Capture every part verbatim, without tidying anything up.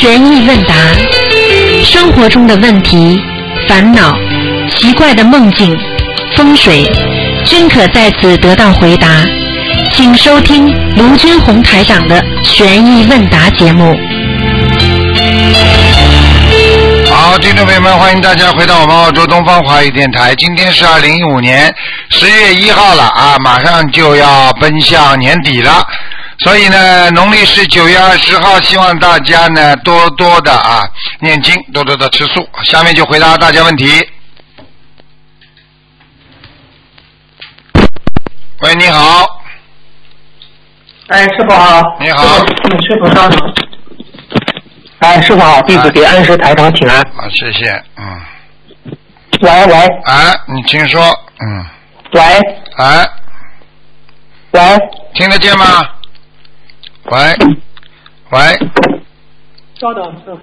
悬疑问答，生活中的问题、烦恼、奇怪的梦境、风水，均可在此得到回答。请收听卢军红台长的悬疑问答节目。 好，听众朋友们，欢迎大家回到我们澳洲东方华语电台。今天是二零一五年十月一号了啊，马上就要奔向年底了，所以呢，农历是九月二十号，希望大家呢多多的啊念经，多多的吃素。下面就回答大家问题。喂，你好。 哎，师傅好。 你好。 嗯，师傅稍等。哎，师傅好，弟子给安师台长请安。 啊，谢谢，嗯。 喂喂。 哎，你请说，嗯。 喂。 哎。 喂。 听得见吗？喂。喂。 稍等，师傅。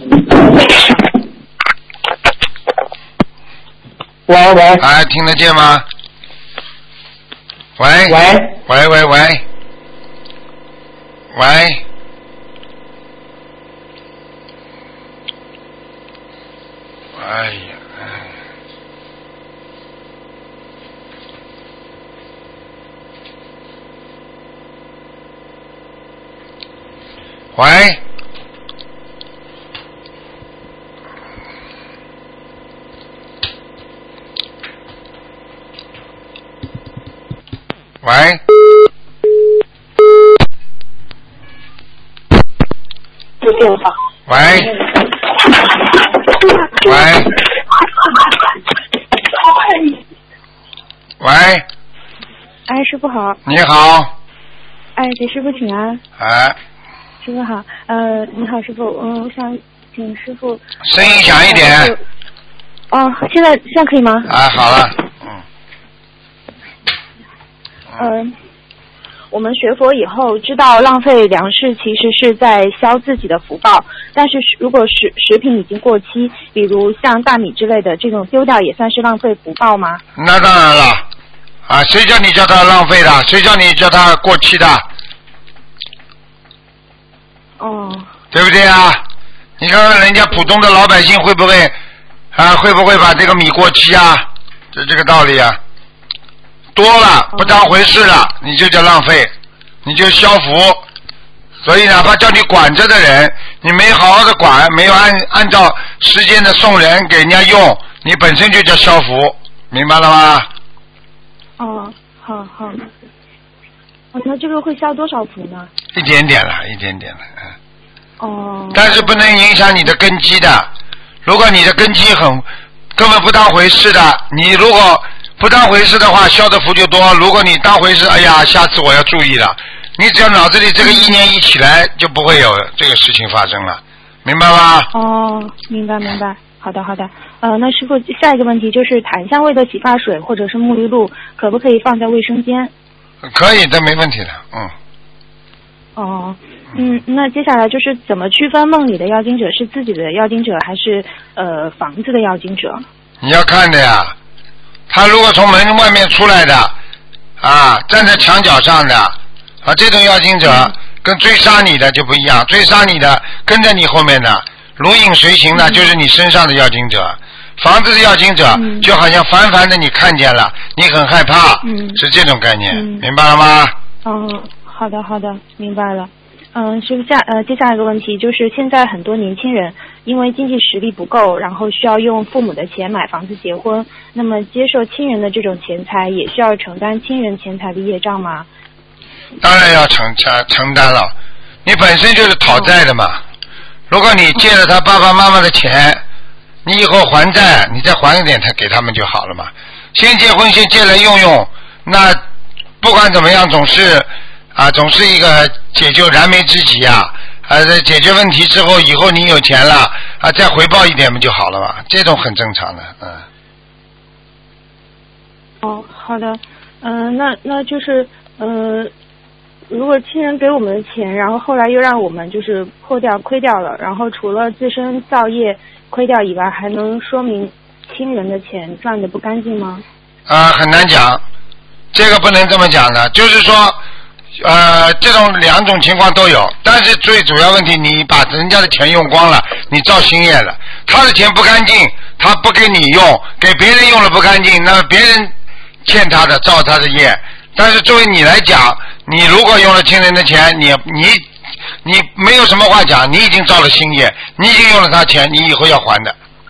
喂喂。 哎，听得见吗？喂。 喂。 喂喂喂。喂。哎呀，喂，喂， 这电话。 喂，喂。喂， 哎，师傅好。 你好。 哎，给师傅请安。 哎。 师傅好，呃，你好，师傅，嗯，我想请师傅。 声音响一点。 哦，现在现在可以吗？ 啊，好了，嗯。 嗯、呃，我们学佛以后知道浪费粮食其实是在消自己的福报，但是如果食食品已经过期，比如像大米之类的这种丢掉也算是浪费福报吗？ 那当然了，啊，谁叫你叫它浪费的？谁叫你叫它过期的？ 哦。 对不对啊？你看看人家普通的老百姓会不会啊？会不会把这个米过期啊？就这个道理啊。多了不当回事了，你就叫浪费，你就消福。所以哪怕叫你管着的人，你没好好的管，没有按按照时间的送人给人家用，你本身就叫消福，明白了吗？ 哦，好好。哦，那这个会消多少福呢？ 一点点了，一点点了，嗯。 哦。 但是不能影响你的根基的。如果你的根基很根本不当回事的，你如果不当回事的话，消的福就多。如果你当回事，哎呀，下次我要注意了。你只要脑子里这个意念一起来，就不会有这个事情发生了，明白吗？ 哦，明白明白。好的好的。呃，那师傅下一个问题就是檀香味的洗发水或者是沐浴露，可不可以放在卫生间？ 可以的，没问题的，嗯。 哦，嗯，那接下来就是怎么区分梦里的要经者是自己的要经者还是呃房子的要经者？ 你要看的呀，他如果从门外面出来的啊，站在墙角上的啊，这种要经者跟追杀你的就不一样，追杀你的跟着你后面的如影随形的，就是你身上的要经者。房子的要经者、嗯、就好像凡凡的你看见了，你很害怕，嗯、是这种概念、嗯，明白了吗？ 哦，好的好的，明白了。嗯，师傅下呃，接下来一个问题就是现在很多年轻人因为经济实力不够，然后需要用父母的钱买房子结婚，那么接受亲人的这种钱财，也需要承担亲人钱财的业障吗？ 当然要承承承担了，你本身就是讨债的嘛。哦、如果你借了他爸爸妈妈的钱。你以后还债，你再还一点，他给他们就好了嘛。先结婚，先借来用用，那不管怎么样，总是啊，总是一个解救燃眉之急啊。啊，解决问题之后，以后你有钱了啊，再回报一点不就好了嘛？这种很正常的，嗯。 哦，好的，嗯、呃，那那就是呃，如果亲人给我们的钱，然后后来又让我们就是破掉亏掉了，然后除了自身造业亏掉以外，还能说明亲人的钱赚得不干净吗？ 啊，很难讲，这个不能这么讲的。就是说， 呃，这种两种情况都有，但是最主要问题，你把人家的钱用光了，你造新业了，他的钱不干净，他不给你用，给别人用了不干净，那别人欠他的造他的业。但是作为你来讲，你如果用了亲人的钱，你你你没有什么话讲，你已经造了新业，你已经用了他钱，你以后要还的。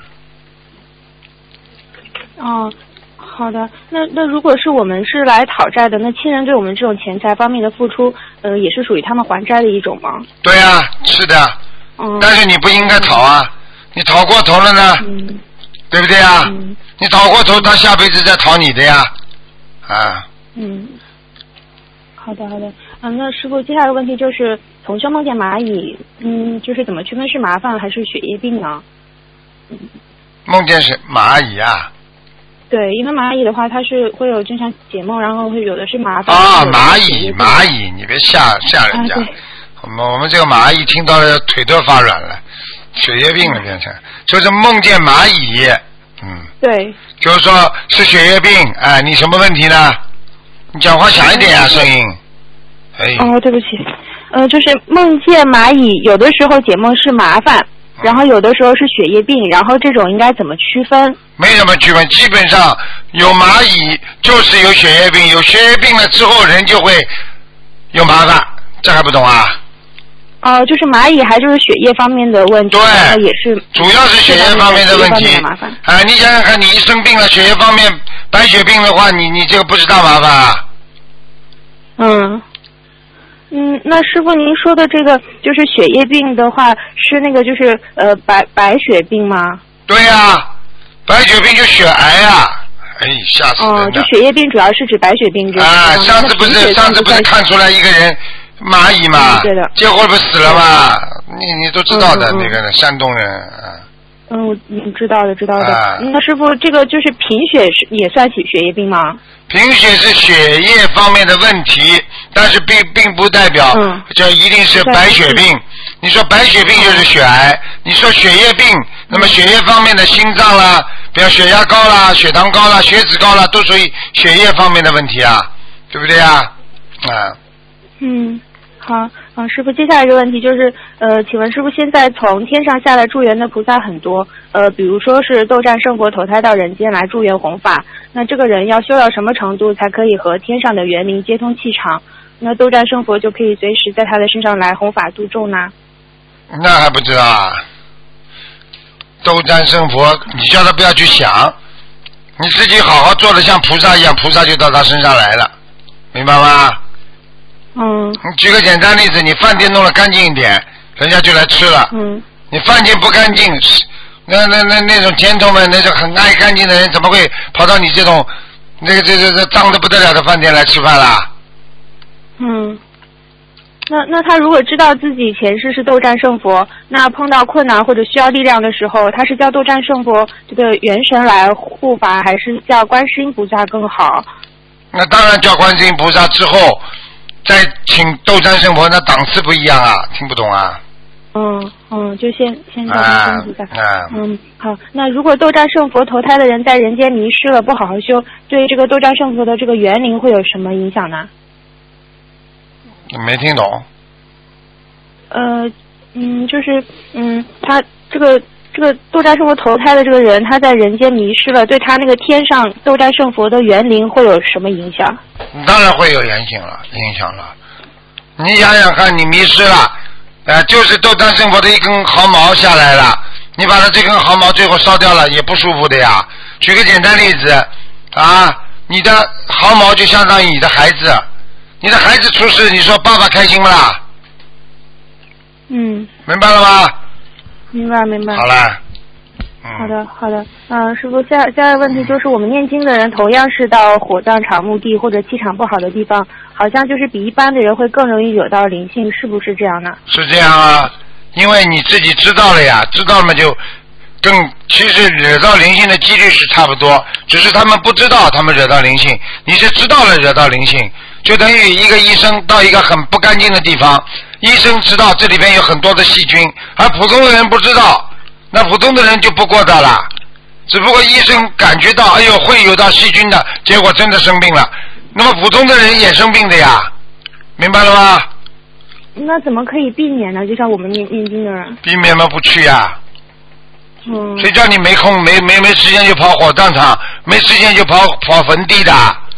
哦。好的，那那如果是我们是来讨债的，那亲人对我们这种钱财方面的付出，呃，也是属于他们还债的一种吗？ 对啊，是的。嗯。但是你不应该讨啊，你讨过头了呢，嗯、对不对啊？嗯。你讨过头，他下辈子再讨你的呀，啊。嗯。 好的，好的。嗯，那师傅，接下来的问题就是同修梦见蚂蚁，嗯，就是怎么区分是麻烦还是血液病呢？ 梦见是蚂蚁啊。 对，因为蚂蚁的话，它是会有经常解梦，然后会有的是麻烦。 啊，蚂蚁，蚂蚁，你别吓吓人家。啊、我们我们这个蚂蚁听到了腿都发软了，血液病了变成，就是梦见蚂蚁，嗯。 对。 就是说是血液病，哎，你什么问题呢？你讲话响一点啊，声音。哎。 哦，对不起，呃，就是梦见蚂蚁，有的时候解梦是麻烦。然后有的时候是血液病，然后这种应该怎么区分？ 没什么区分，基本上有蚂蚁就是有血液病，有血液病了之后人就会有麻烦，这还不懂啊？ 哦、呃，就是蚂蚁还就是血液方面的问题，然后也是主要是血液方面的问题。啊，你想想看，你一生病了，血液方面白血病的话，你你这个不是大麻烦啊？ 嗯。嗯，那师傅您说的这个就是血液病的话，是那个就是呃白白血病吗？ 对呀、啊，白血病就血癌啊！哎，吓死人了！ 哦，就血液病主要是指白血病这个。 啊，上次不是上次不是看出来一个人蚂蚁嘛？ 嗯、对的。 结果不死了嘛？你你都知道的，那个人山东人啊。 嗯，嗯，知道的，知道的。啊、那师傅，这个就是贫血是也算起血液病吗？ 贫血是血液方面的问题，但是并并不代表这一定是白血病。嗯、你说白血病就是血癌，嗯、你说血液病，那么血液方面的心脏啦，比如血压高啦、血糖高啦、血脂高啦，都属于血液方面的问题啊，对不对啊？啊。 嗯。好，嗯，师傅，接下来一个问题就是，呃，请问师傅，现在从天上下来助缘的菩萨很多，呃，比如说是斗战胜佛投胎到人间来助缘弘法，那这个人要修到什么程度才可以和天上的元灵接通气场？那斗战胜佛就可以随时在他的身上来弘法度众呢？ 那还不知道啊？斗战胜佛，你叫他不要去想，你自己好好做的像菩萨一样，菩萨就到他身上来了，明白吗？ 嗯， 你举个简单例子，你饭店弄得干净一点，人家就来吃了。嗯，你饭店不干净，那那那那种尖头们，那种很爱干净的人，怎么会跑到你这种那个这这这脏得不得了的饭店来吃饭啦？ 嗯，那那他如果知道自己前世是斗战胜佛，那碰到困难或者需要力量的时候，他是叫斗战胜佛这个元神来护法，还是叫观世音菩萨更好？ 那当然叫观世音菩萨之后。再请斗战胜佛，那档次不一样啊，听不懂啊？ 嗯嗯，就先先叫观世音菩萨。啊、嗯，好。那如果斗战胜佛投胎的人在人间迷失了，不好好修，对这个斗战胜佛的这个元灵会有什么影响呢？ 没听懂。 呃，嗯，就是嗯，他这个这个斗战胜佛投胎的这个人，他在人间迷失了，对他那个天上斗战胜佛的元灵会有什么影响？ 当然会有影响了，影响了。你想想看，你迷失了，呃，就是斗战胜佛的一根毫毛下来了，你把它这根毫毛最后烧掉了，也不舒服的呀。举个简单例子啊，你的毫毛就相当于你的孩子，你的孩子出事，你说爸爸开心不啦？ 嗯。 明白了吗？ 明白明白。 好了。 好的好的，嗯、呃，师傅，下下一个问题就是，我们念经的人同样是到火葬场墓地或者气场不好的地方，好像就是比一般的人会更容易惹到灵性，是不是这样呢？ 是这样啊，因为你自己知道了呀，知道了嘛就更，其实惹到灵性的几率是差不多，只是他们不知道他们惹到灵性，你是知道了惹到灵性，就等于一个医生到一个很不干净的地方，医生知道这里边有很多的细菌，而普通的人不知道。那普通的人就不过的了，只不过医生感觉到，哎呦会有到细菌的，结果真的生病了。那么普通的人也生病的呀， 明白了吗？ 那怎么可以避免呢？就像我们念念经的人。 避免嘛不去呀、啊。 嗯。 谁叫你没空没没没时间就跑火葬场，没时间就跑跑坟地的？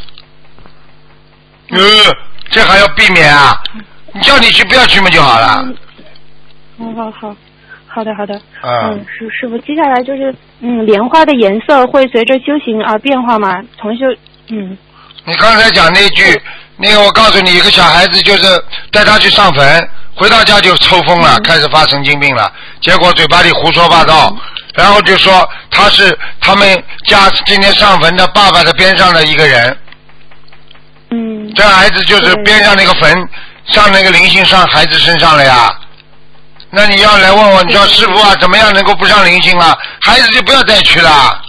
嗯，这还要避免啊？你叫你去不要去嘛就好了。 嗯，好好好，好的好的。 嗯。 嗯，师师傅，接下来就是嗯，莲花的颜色会随着修行而变化吗？从修嗯。 你刚才讲那句，那个我告诉你，一个小孩子就是带他去上坟，回到家就抽风了，嗯、开始发神经病了，结果嘴巴里胡说八道，嗯、然后就说他是他们家今天上坟的爸爸的边上的一个人。 嗯。 这孩子就是边上那个坟上那个灵性上孩子身上了呀。那你要来问我，你说师傅啊，怎么样能够不上灵性啊？孩子就不要再去了。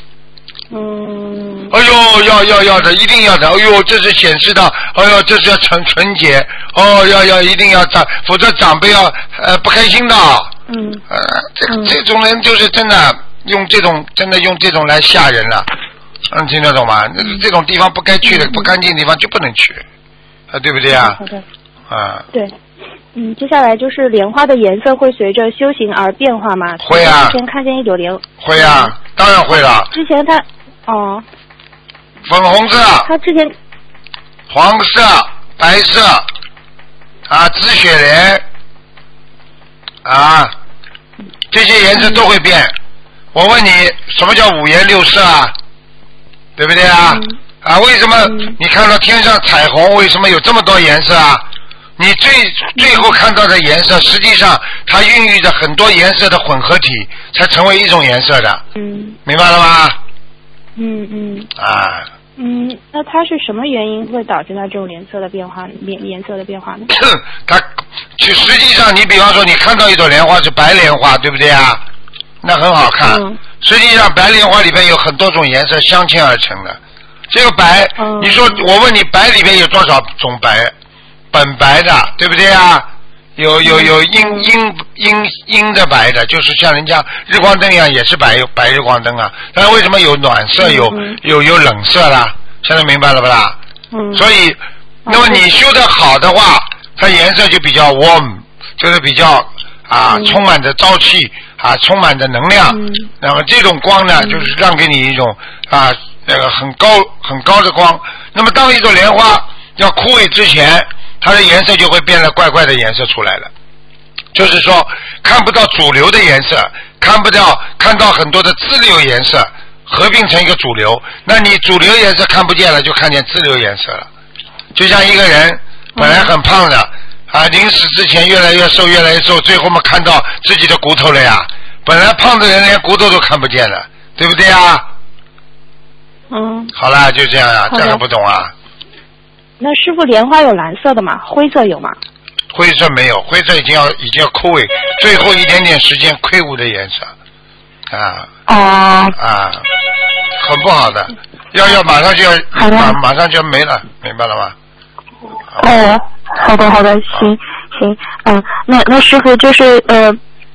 嗯。 哎呦，要要要的，一定要的。哎呦，这是显示到，哎呦，这是要纯纯洁。哦，要要一定要长，否则长辈要呃不开心的。 嗯。 呃，这这种人就是真的用这种真的用这种来吓人了。嗯，听得懂吗？那这种地方不该去的、不干净的地方就不能去，啊，对不对啊？ 好的。 啊。对。 嗯，接下来就是莲花的颜色会随着修行而变化吗？ 会啊。 之前看见一朵莲。 会啊，当然会了。 之前他哦。 粉红色。 他之前。 黄色、白色，啊，紫雪莲，啊，这些颜色都会变。我问你，什么叫五颜六色啊？对不对啊？ 嗯、 啊，为什么你看到天上彩虹，为什么有这么多颜色啊？你最最后看到的颜色，实际上它孕育着很多颜色的混合体，才成为一种颜色的。 嗯。明白了吗？ 嗯嗯。 啊。 嗯，那它是什么原因会导致它这种颜色的变化？颜颜色的变化呢？ 它，其实际上，你比方说，你看到一朵莲花是白莲花，对不对啊？那很好看。嗯、实际上，白莲花里边有很多种颜色镶嵌而成的。这个白，嗯、你说我问你，白里边有多少种白？本白的，对不对啊？有有有阴阴阴阴的白的，就是像人家日光灯一样，也是白白日光灯啊。但是为什么有暖色，有有有冷色啦？现在明白了不啦？嗯。所以，那么你修得好的话，它颜色就比较 warm， 就是比较啊、嗯、充满着朝气啊，充满着能量。嗯。那么这种光呢，嗯、就是让给你一种啊那个很高很高的光。那么当一朵莲花要枯萎之前，它的颜色就会变得怪怪的颜色出来了，就是说看不到主流的颜色，看不到看到很多的支流颜色合并成一个主流，那你主流颜色看不见了，就看见支流颜色了。就像一个人本来很胖的啊，临死之前越来越瘦越来越瘦，最后嘛看到自己的骨头了呀。本来胖的人连骨头都看不见了，对不对啊？ 嗯。 好啦，就这样啊，这还不懂啊？ 那师傅，莲花有蓝色的吗？灰色有吗？ 灰色没有，灰色已经要已经要枯萎，最后一点点时间溃芜的颜色，啊啊啊，很不好的，要要马上就要马马上就要没了，明白了吗？ 哦，好的好的，行行，嗯、呃，那那师傅就是呃，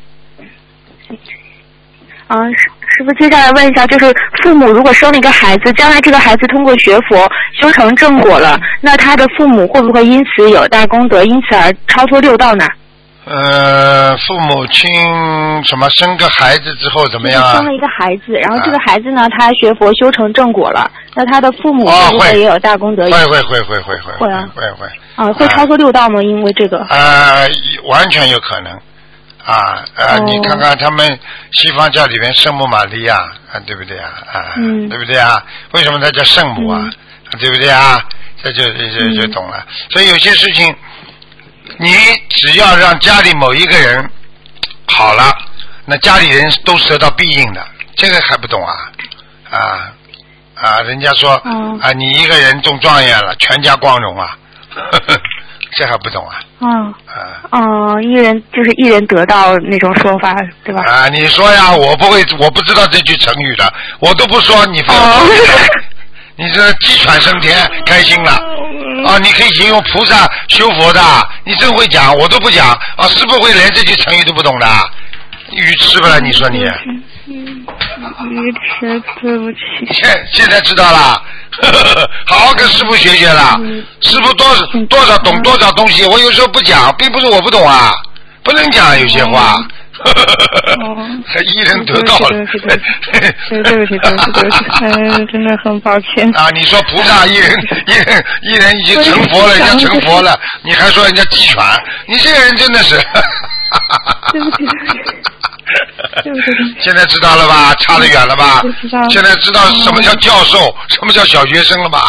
啊师。师傅，接下来问一下，就是父母如果生了一个孩子，将来这个孩子通过学佛修成正果了，那他的父母会不会因此有大功德，因此而超脱六道呢？ 呃，父母亲什么生个孩子之后怎么样啊？ 生了一个孩子，然后这个孩子呢，他学佛修成正果了，那他的父母会不会也有大功德？ 会会会会会会会啊会会啊，会超脱六道吗？因为这个呃，完全有可能。啊呃、哦，你看看他们西方教里面圣母玛利亚啊，对不对啊？啊，嗯、对不对啊？为什么他叫圣母啊？嗯、对不对啊？这就就就懂了。嗯、所以有些事情，你只要让家里某一个人好了，那家里人都是得到必应的。这个还不懂啊？啊啊！人家说、哦、啊，你一个人中状元了，全家光荣啊。呵呵，这还不懂啊？ 嗯哦、呃，一人就是一人得道那种说法，对吧？ 啊，你说呀，我不会，我不知道这句成语的，我都不说，你非要说、哦、你这鸡犬升天，开心了啊！你可以形容菩萨修佛的，你真会讲，我都不讲啊！师父会连这句成语都不懂的，愚痴不了，你说你愚痴，对不起。 现现在知道了，好好跟师傅学学了。 嗯、 师傅多多少懂多少东西，我有时候不讲，并不是我不懂啊，不能讲有些话。 哦， 还一人得道了。 对不起，对不起，对不起，对不起，对不起，哎，真的很抱歉。 啊，你说菩萨一人一人一人已经成佛了，人家成佛了，你还说人家鸡犬，你这个人真的是。 对不起，对不起。 现在知道了吧？差得远了吧？现在知道什么叫教授，什么叫小学生了吧？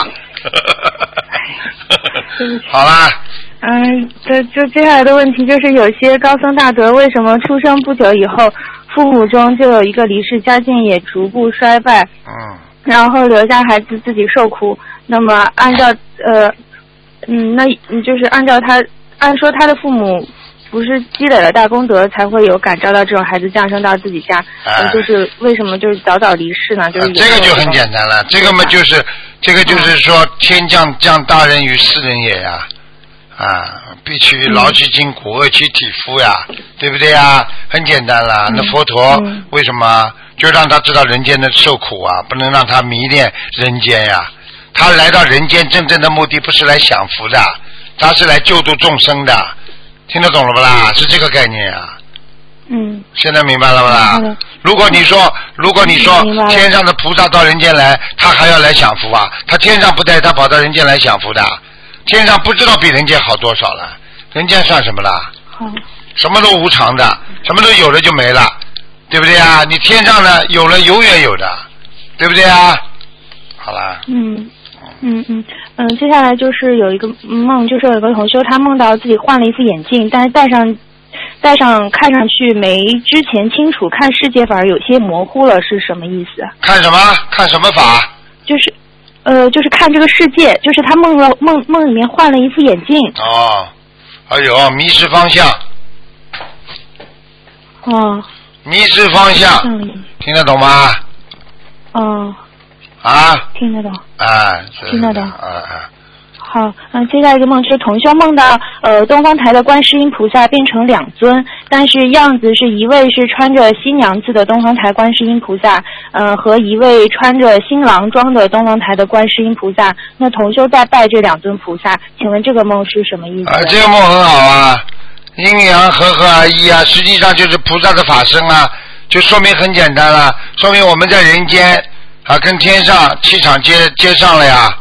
好啦。 嗯，这就接下来的问题就是，有些高僧大德为什么出生不久以后，父母中就有一个离世，家境也逐步衰败， 嗯， 然后留下孩子自己受苦。那么按照呃，嗯，那就是按照他按说他的父母不是积累了大功德，才会有感召到这种孩子降生到自己家， 哎嗯、就是为什么就是早早离世呢？就是、 啊、这个就很简单了，这个嘛就是这个就是说天降降大任于斯人也呀。啊，必取劳其筋骨，饿其体肤呀，对不对呀？很简单啦。那佛陀为什么就让他知道人间的受苦啊？不能让他迷恋人间呀。他来到人间真正的目的不是来享福的，他是来救度众生的。听得懂了不啦？是这个概念啊。 嗯。 现在明白了不啦？如果你说，如果你说天上的菩萨到人间来，他还要来享福啊？他天上不带，他跑到人间来享福的。天上不知道比人间好多少了，人间算什么啦？ 好， 什么都无常的，什么都有了就没了，对不对啊？你天上呢有了永远有的，对不对啊？好了。 嗯嗯嗯嗯，接下来就是有一个梦，就是有一个同修，他梦到自己换了一副眼镜，但是戴上戴上看上去没之前清楚，看世界反而有些模糊了，是什么意思？ 看什么？看什么法？ 就是。呃，就是看这个世界，就是他梦了梦梦里面换了一副眼镜。 哦，哎呦，迷失方向。 哦。 迷失方向。听得懂吗？ 哦。 啊。 听得懂。 啊。 听得懂。 啊啊。 好，嗯、呃，接下来一个梦是同修梦到，呃，东方台的观世音菩萨变成两尊，但是样子是一位是穿着新娘子的东方台观世音菩萨，呃，和一位穿着新郎装的东方台的观世音菩萨。那同修在拜这两尊菩萨，请问这个梦是什么意思？ 啊，这个梦很好啊，阴阳和合而一啊，实际上就是菩萨的法身啊，就说明很简单了，说明我们在人间啊跟天上气场接接上了呀。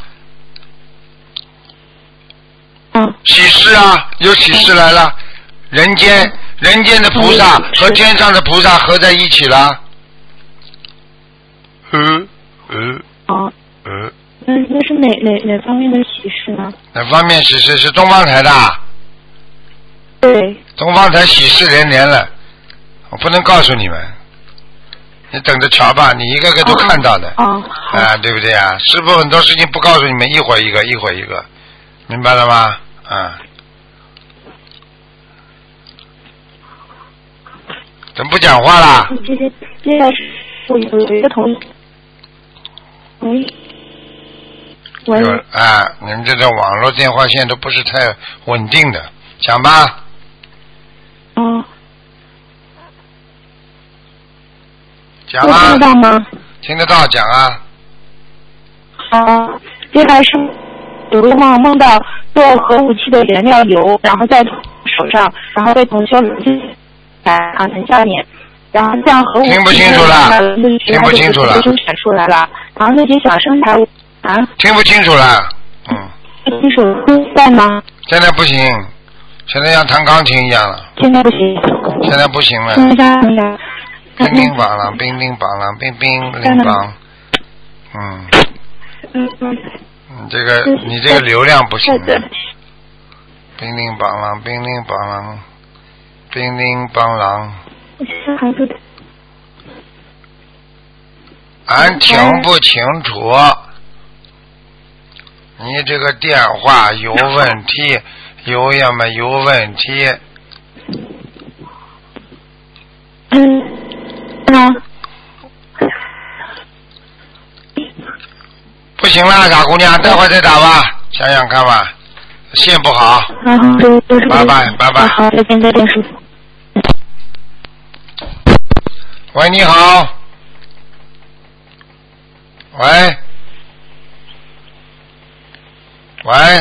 启示啊，有启示来了，人间人间的菩萨和天上的菩萨合在一起了。嗯嗯哦嗯。 那那是哪哪哪方面的启示呢？ 哪方面启示？是东方台的。 对。 东方台启示连连了，我不能告诉你们，你等着瞧吧，你一个个都看到的。 哦。 啊，对不对啊？师父很多事情不告诉你们，一会儿一个，一会儿一个，明白了吗？啊，怎么不讲话啦？ 接接接下来是我有有一个同喂喂啊，你们这个网络电话线都不是太稳定的，讲吧。 哦。 讲啊。 听得到吗？ 听得到，讲啊。 好，接下来是。有个梦梦到做核武器的原料油，然后在手上，然后被同修留进来啊，很下面，然后这样核武器听不清楚了，听不清楚了， 就闪出来了，然后那些小生材啊， 听不清楚了，嗯， 一手在吗？ 现在不行，现在像弹钢琴一样了。 现在不行。 现在不行了。 现在那个。 冰冰梆啷，冰冰梆啷，冰冰铃梆，嗯。 嗯嗯。 你这个你这个流量不行。冰冰梆啷，冰冰梆啷，冰冰梆啷。俺听不清楚，你这个电话有问题，有呀么有问题。 嗯，啊。 不行了，傻姑娘，待会儿再打吧，想想看吧，线不好。 嗯， 拜拜，拜拜。 好，再见，再见，师傅。 喂，你好。 喂，喂，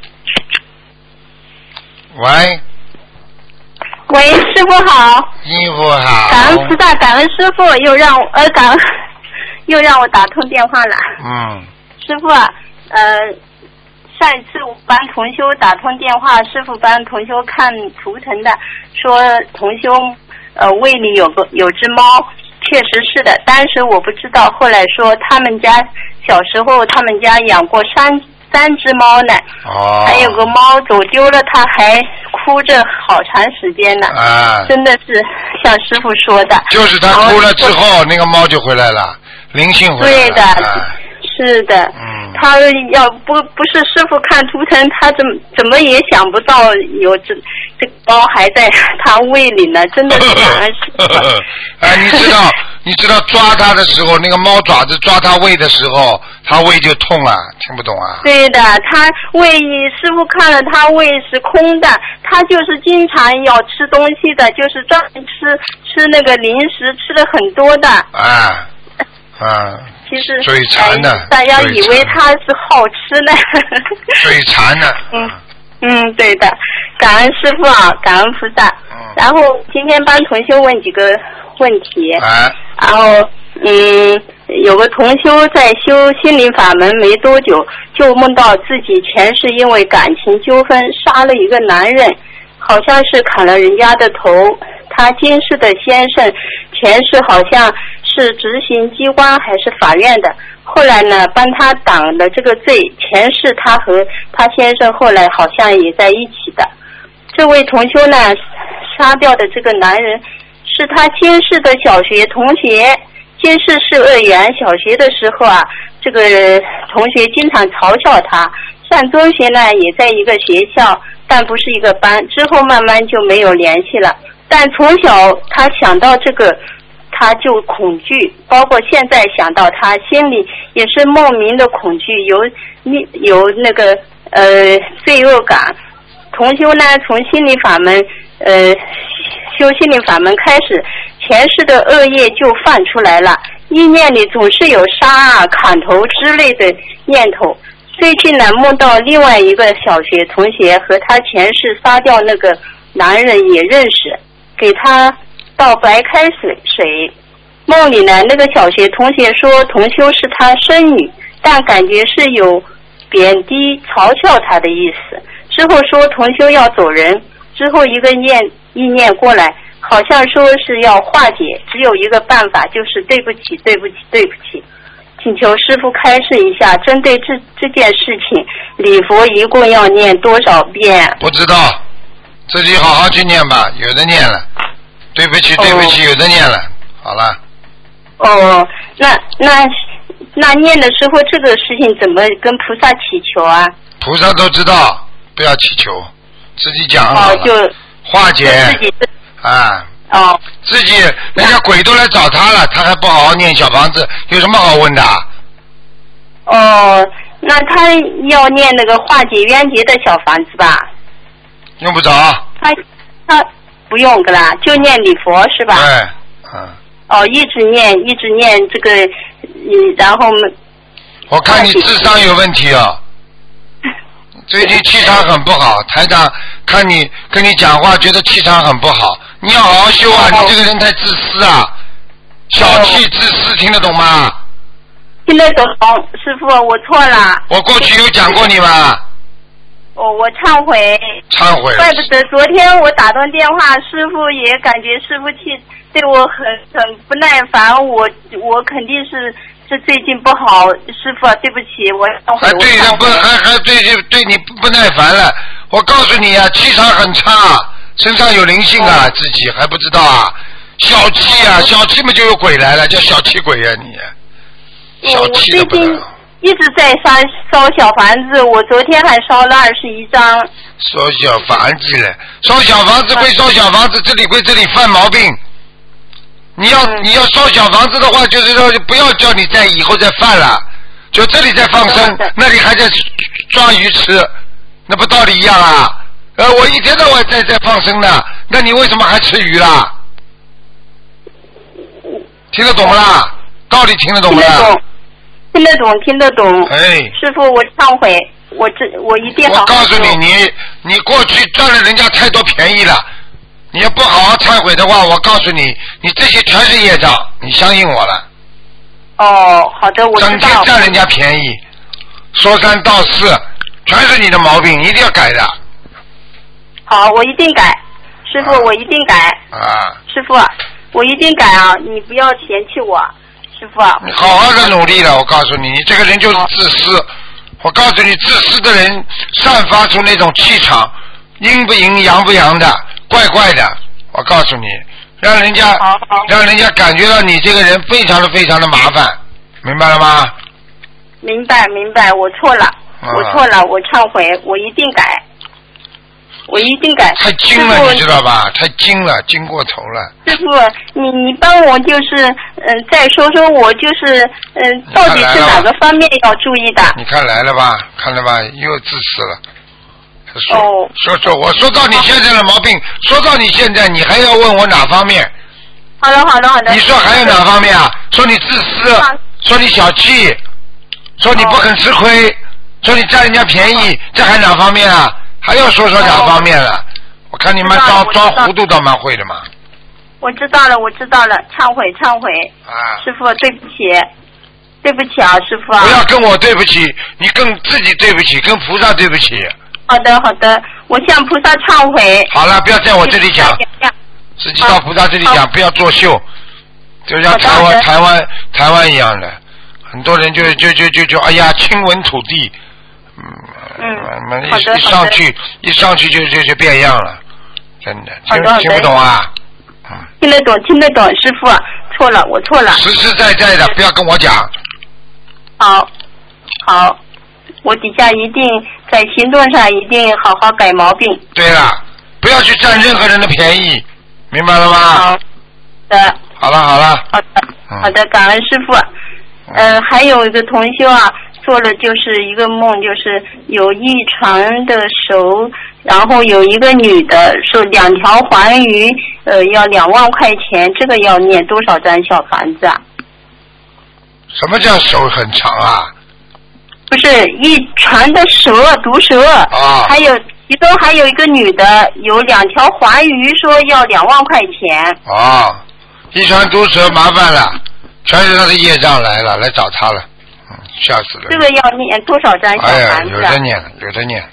喂， 喂，师傅好。 衣服好。 感恩菩萨，感恩师傅，又让我呃感恩又让我打通电话了。 嗯。 师傅啊，呃，上一次我帮同修打通电话，师傅帮同修看图腾的，说同修呃胃里有个有只猫，确实是的，当时我不知道，后来说他们家小时候他们家养过三三只猫呢， 哦， 还有个猫走丢了，他还哭着好长时间呢， 啊， 真的是像师傅说的， 就是他哭了之后，那个猫就回来了，灵性回来了。 对的。 啊是的， 嗯， 他要不不是师傅看图腾，他怎么怎么也想不到有这这个猫还在他胃里呢，真的是感恩师傅。 哎，你知道你知道抓它的时候，那个猫爪子抓它胃的时候，它胃就痛啊，听不懂啊？ 对的，他胃师傅看了，他胃是空的，他就是经常要吃东西的，就是专门吃吃那个零食，吃了很多的。 啊啊。 其实嘴馋的、 哎，大家以为他是好吃呢。 嘴馋的。 嗯嗯，对的，感恩师傅啊，感恩菩萨。 嗯。 然后今天帮同修问几个问题。 哎。 然后嗯，有个同修在修心灵法门没多久，就梦到自己前世因为感情纠纷杀了一个男人，好像是砍了人家的头。他今世的先生前世好像是执行机关还是法院的，后来呢帮他挡了这个罪，前世他和他先生后来好像也在一起的。这位同修呢杀掉的这个男人是他今世的小学同学，今世是恶缘，小学的时候啊这个同学经常嘲笑他，上中学呢也在一个学校，但不是一个班，之后慢慢就没有联系了。但从小他想到这个他就恐惧，包括现在想到他心里也是莫名的恐惧，有有那个呃罪恶感。同修呢从心理法门呃修心理法门开始，前世的恶业就犯出来了，意念里总是有杀啊砍头之类的念头。最近呢梦到另外一个小学同学和他前世杀掉那个男人也认识，给他倒白开水水。梦里呢那个小学同学说同修是他孙女，但感觉是有贬低嘲笑他的意思。之后说同修要走人，之后一个念意念过来，好像说是要化解，只有一个办法，就是对不起对不起对不起。请求师父开示一下，针对这这件事情礼佛一共要念多少遍？ 不知道，自己好好去念吧，有的念了，对不起对不起、哦、有的念了，好了。 哦，那那那念的时候这个事情怎么跟菩萨祈求啊？ 菩萨都知道，不要祈求，自己讲好了， 哦、就化解自己啊。 哦， 自己人家鬼都来找他了，他还不好好念小房子，有什么好问的？ 哦，那他要念那个化解冤结的小房子吧？ 用不着。 他他不用的啦，就念礼佛是吧？ 对，嗯。 哦，一直念一直念这个，嗯，然后。 我看你智商有问题哦。最近气场很不好，台长看你跟你讲话，觉得气场很不好。你要好好修啊！你这个人太自私啊，小气自私，听得懂吗？ 听得懂，师父，我错了。 我过去有讲过你吗？ 哦，我忏悔。 忏悔。 怪不得昨天我打通电话，师父也感觉师父气对我很很不耐烦，我我肯定是。是最近不好，师傅，对不起，我忏悔。还对人不还还对对你不耐烦了。我告诉你啊，气场很差，身上有灵性啊，哦、自己还不知道啊，小气啊，小气嘛就有鬼来了，叫小气鬼啊你。小气的不得了。 一直在烧烧小房子，我昨天还烧了二十一张。 烧小房子了，烧小房子归烧小房子，这里归这里犯毛病。你要你要烧小房子的话，就是说不要叫你再以后再犯了，就这里在放生，那里还在抓鱼吃，那不道理一样啊？呃，我一天到晚在在放生呢，那你为什么还吃鱼啦？听得懂不啦？道理听得懂不啦？ 听得懂，听得懂。 哎， 师傅，我忏悔，我这我一定好好。 我告诉你，你你过去占了人家太多便宜了，你要不好好忏悔的话，我告诉你，你这些全是业障，你相信我了。 哦，好的，我知道。 整天占人家便宜，说三道四，全是你的毛病，一定要改的。 好，我一定改，师傅，啊、我一定改。 啊。 师傅，我一定改啊！你不要嫌弃我，师傅。 你好好的努力了，我告诉你，你这个人就是自私。我告诉你，自私的人散发出那种气场，阴不阴，阳不阳的，怪怪的。我告诉你，让人家好好让人家感觉到你这个人非常的非常的麻烦，明白了吗？ 明白明白，我错了， 啊、 我错了，我忏悔，我一定改。我一定改。 太精了，你知道吧？太精了，精过头了。 师傅，你你帮我就是，嗯、呃，再说说我就是，嗯、呃，到底是哪个方面要注意的？ 你看来了吧，看了吧，又自私了。说、 哦、 说说，我说到你现在的毛病，说到你现在，你还要问我哪方面？ 好的，好的，好的。 你说还有哪方面啊？说你自私，说你小气，说你不肯吃亏，哦、说你占人家便宜，这还哪方面啊？还要说说哪方面了？哦、我看你们装装糊涂倒蛮会的嘛。 我知道了，我知道了，忏悔忏悔。 啊。 师傅，对不起，对不起啊，师傅啊。 不要跟我对不起，你跟自己对不起，跟菩萨对不起。 好的好的，我向菩萨忏悔。 好了，不要在我这里讲，自己到菩萨这里讲，不要作秀，就像台湾台湾台湾一样的，很多人就就就就就哎呀亲吻土地。嗯， 嗯， 一一上去，一上去就就就变样了，真的，听听不懂啊？ 嗯，听得懂，听得懂，师傅，错了，我错了。 实实在在的，不要跟我讲。 好，好，我底下一定在行动上一定好好改毛病。 对了，不要去占任何人的便宜，明白了吗？ 好的。 好了好了。 好的，好的，感恩师傅。嗯、呃，还有一个同修啊。做了就是一个梦，就是有一船的手，然后有一个女的说两条环鱼，呃，要两万块钱，这个要念多少张小房子啊？ 什么叫手很长啊？ 不是一船的蛇，毒蛇啊， 还有其中还有一个女的有两条环鱼，说要两万块钱。 啊，一船毒蛇麻烦了，全是他的业障来了，来找他了。吓死了！ 这个要念多少张小房子？ 哎呀，有的念，有的念。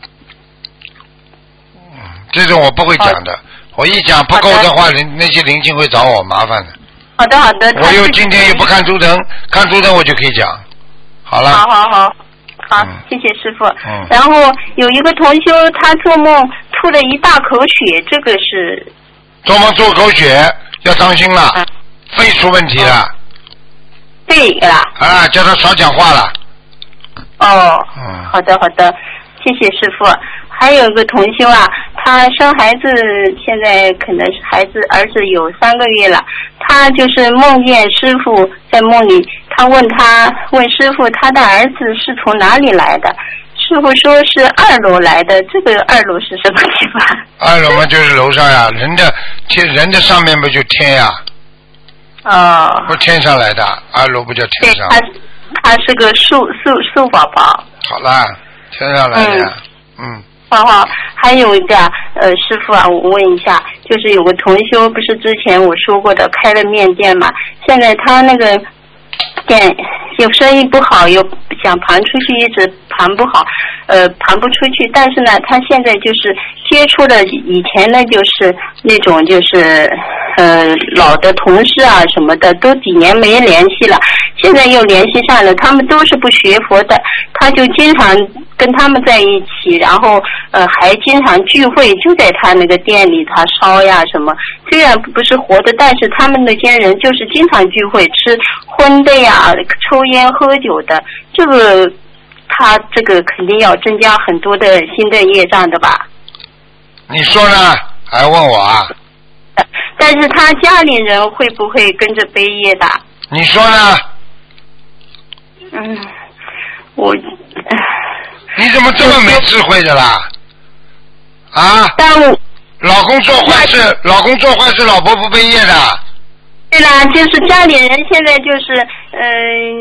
嗯，这种我不会讲的，我一讲不够的话，人那些灵性会找我麻烦的。 好的，好的。 我又今天又不看图腾，看图腾我就可以讲。好了。 好好好，好，嗯、谢谢师傅。 嗯。 然后有一个同修，他做梦吐了一大口血，这个是。 做梦吐口血，要当心了，啊、肺出问题了。啊对啦。 啊，叫他少讲话了。 哦。 嗯。 好的，好的，谢谢师傅。还有一个同修啊，他生孩子，现在可能是孩子儿子有三个月了，他就是梦见师傅在梦里，他问他问师傅他的儿子是从哪里来的，师傅说是二楼来的，这个二楼是什么地方？ 二楼嘛就是楼上呀，人的天人的上面不就天呀？ 哦， 不天上来的，二楼不叫天上。 对，他他是个树树树宝宝。 好啦，天上来的呀，嗯。嗯好好，还有一个呃，师傅啊，我问一下，就是有个同修，不是之前我说过的开了面店嘛，现在他那个店有生意不好，又想盘出去，一直盘不好，呃，盘不出去。但是呢，他现在就是接触了以前呢，就是那种就是呃老的同事啊什么的，都几年没联系了，现在又联系上了。他们都是不学佛的，他就经常跟他们在一起，然后呃还经常聚会，就在他那个店里他烧呀什么。虽然不是活的，但是他们那些人就是经常聚会，吃荤的呀，抽烟喝酒的，这个他这个肯定要增加很多的新的业障的吧？ 你说呢？还问我啊？ 但是他家里人会不会跟着背业的？ 你说呢？ 嗯，我。 你怎么这么没智慧的啦？啊？ 但我老公做坏事，老公做坏事，老婆不背业的。 对啦，就是家里人现在就是嗯、呃、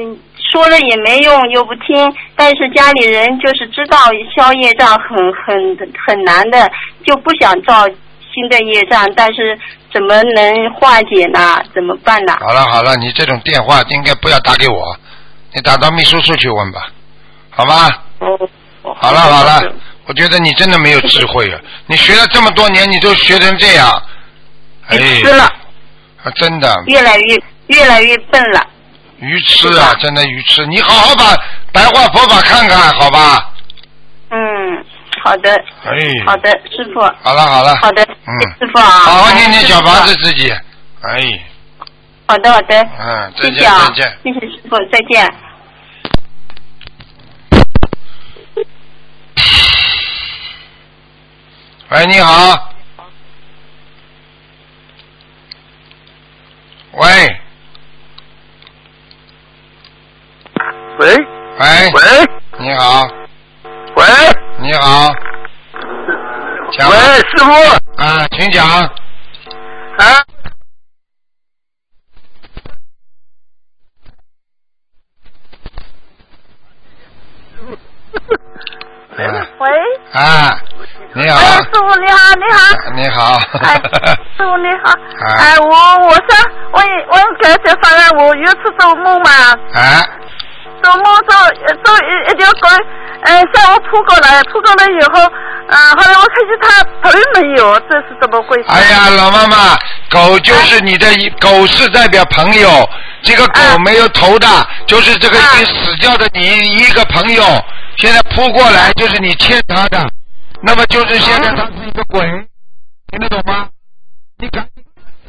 说了也没用，又不听。但是家里人就是知道消业障很很很难的，就不想造新的业障。但是怎么能化解呢？怎么办呢？ 好了好了，你这种电话应该不要打给我，你打到秘书处去问吧，好吧？ 哦。 好了好了，我觉得你真的没有智慧啊！你学了这么多年，你都学成这样，哎， 吃了， 啊，真的， 越来越越来越笨了。 愚痴啊，真的愚痴！你好好把白话佛法看看，好吧？ 嗯，好的。 哎， 好的，师傅。 好了好了。 好的， 嗯， 师傅啊。 好好念念小房子自己，哎。 好的好的。 嗯，再见再见。 谢谢师傅，再见。 喂，你好。喂。 喂。 喂。 喂。 你好。 喂。 你好。讲。 喂，师傅。 啊，请讲。 啊。 喂。 啊，你好。 哎，师傅你好，你好。 你好。 哎，师傅你好。 啊、 哎，我我想问问感谢上来，我有一次做梦嘛。 啊。 做梦做做一一条狗，嗯、呃，向我扑过来，扑过来以后，嗯、呃，后来我看见它头没有，这是怎么回事？ 哎呀，老妈妈，狗就是你的，啊、狗是代表朋友，这个狗没有头的，啊、就是这个已经死掉的你一个朋友。现在扑过来就是你欠他的，那么就是现在他是一个鬼，听得懂吗？你赶紧。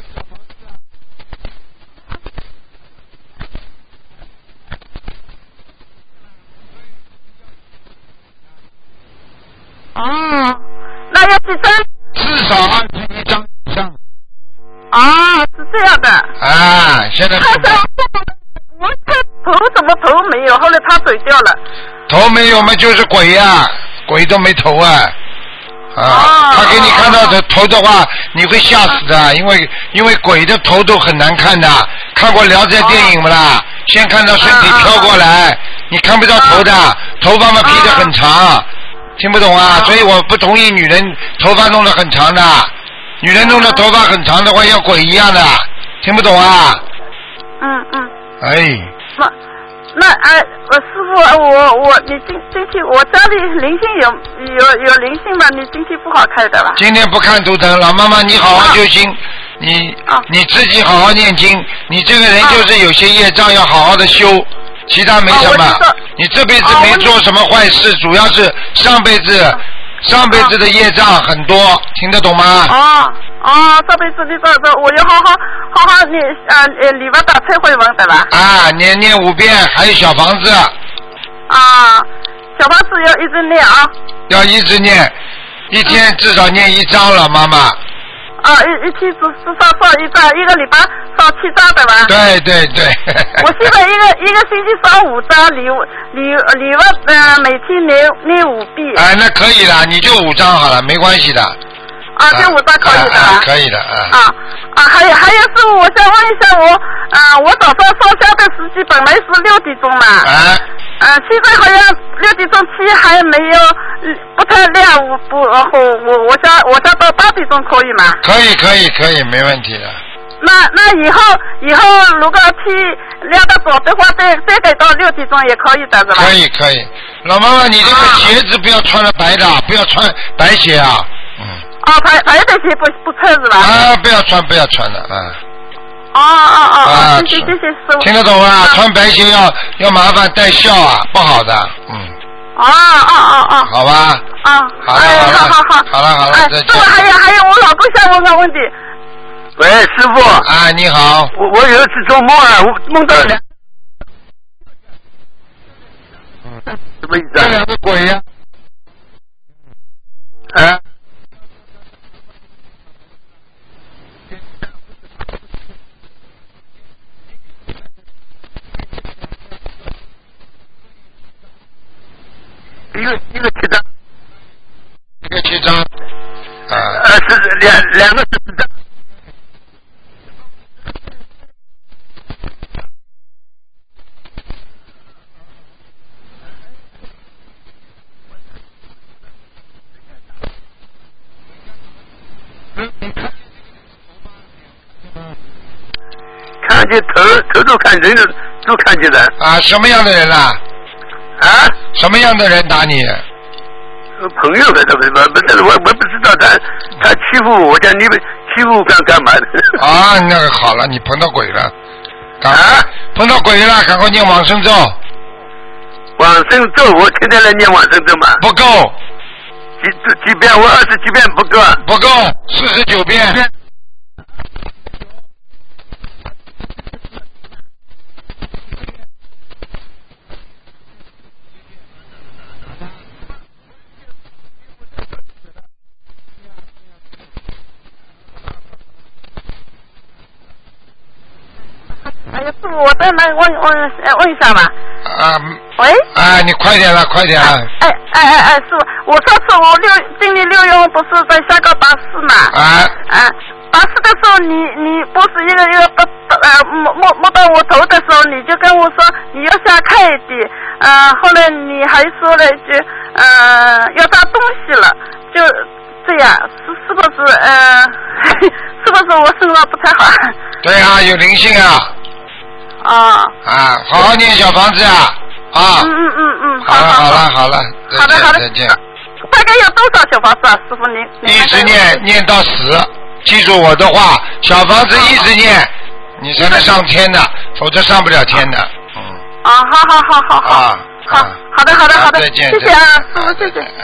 哦，那要几张？ 至少二十一张以上。 啊，是这样的。 啊，现在。 他说我看头怎么头没有？后来他走掉了。 头没有嘛，就是鬼呀、啊，鬼都没头啊！啊，哦、他给你看到的头的话，你会吓死的，因为因为鬼的头都很难看的。看过《聊斋》电影不啦？哦、先看到身体飘过来，哦、你看不到头的，哦、头发嘛披得很长，哦、听不懂啊？哦、所以我不同意女人头发弄得很长的，女人弄的头发很长的话，像鬼一样的，听不懂啊？ 嗯嗯。 哎。 那那哎，我师傅，我我你进进去，我家里灵性有有有灵性吗？你进去不好开的吧？ 今天不看图腾，老妈妈你好好修心，啊、你、啊、你自己好好念经，你这个人就是有些业障要好好的修，其他没什么。啊、你这辈子没做什么坏事，主要是上辈子、啊、上辈子的业障很多，听得懂吗？ 啊啊，上辈子你这这，我要好好好好念啊呃礼拜大忏悔文对吧？ 啊，念念五遍，还有小房子。 啊，小房子要一直念啊。 要一直念，一天至少念一章了，妈妈。 啊，一一天至至少烧一张，一个礼拜烧七张对吧？ 对对对。 我现在一个一个星期烧五张，礼礼礼物呃每天念念五遍。 哎，那可以了，你就五张好了，没关系的。 啊，这五张可以的、啊啊啊。可以的啊。 啊啊，还有还有师傅，我想问一下我啊，我早上烧香的时机本来是六点钟嘛。 啊。 啊，现在好像六点钟天还没有不太亮，我不我我我想我想到八点钟可以吗？ 可以可以可以，没问题的。 那那以后以后如果天亮得早的话，再再改到六点钟也可以的是吧？ 可以可以，老妈妈，你这个鞋子不要穿了白的，啊、不要穿白鞋啊。嗯。 哦，白白的鞋不不穿是吧？ 啊，不要穿，不要穿的，啊。 哦哦哦啊， 谢谢谢谢师傅。 听得懂吗？啊、穿白鞋要要麻烦带孝啊，不好的，嗯。 哦哦哦哦。 好吧。 啊。 好了哎，好好好。 好了好了， 哎， 再见。 师傅还有还有，我老公想问个问题。 喂，师傅。 啊，你好。 我我有一次做梦啊，我梦到两。 嗯。 什么意思啊？ 这两个鬼呀、 啊。啊。一个一个七张， 一个七张，啊， 呃是两两个十张， 看见头头都看人都看见人。 啊，什么样的人啦？ 啊？ 什么样的人打你？ 朋友的，不不不，但是我我不知道他他欺负我，我讲你们欺负我干干嘛的？ 啊，那个好了，你碰到鬼了， 啊， 碰到鬼了，赶快念往生咒。 往生咒，我天天来念往生咒嘛。 不够。 几几遍？我二十几遍不够。 不够，四十九遍。 哎呀，师傅，我再来问问问一下吧。 啊。 喂。 啊，你快点了，快点了。 哎哎哎哎，师傅，我上次我六今年六月份不是在香港打四嘛？ 啊。 啊，打四的时候，你你不是一个一个呃摸摸摸到我头的时候，你就跟我说你要下快一点。呃，后来你还说了一句呃要抓东西了，就这样，是是不是呃是不是我身上不太好？ 对啊，有灵性啊。 啊。 啊，好好念小房子啊。啊， 嗯嗯嗯嗯， 好了好了好了， 好的好的， 再见。 大概要多少小房子啊，师傅您？ 一直念念到死，记住我的话，小房子一直念，你才能上天的，否则上不了天的。嗯。 啊，好好好好好。 啊。 好，好的好的好的， 再见， 谢谢啊，师傅谢谢。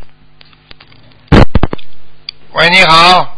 喂，你好。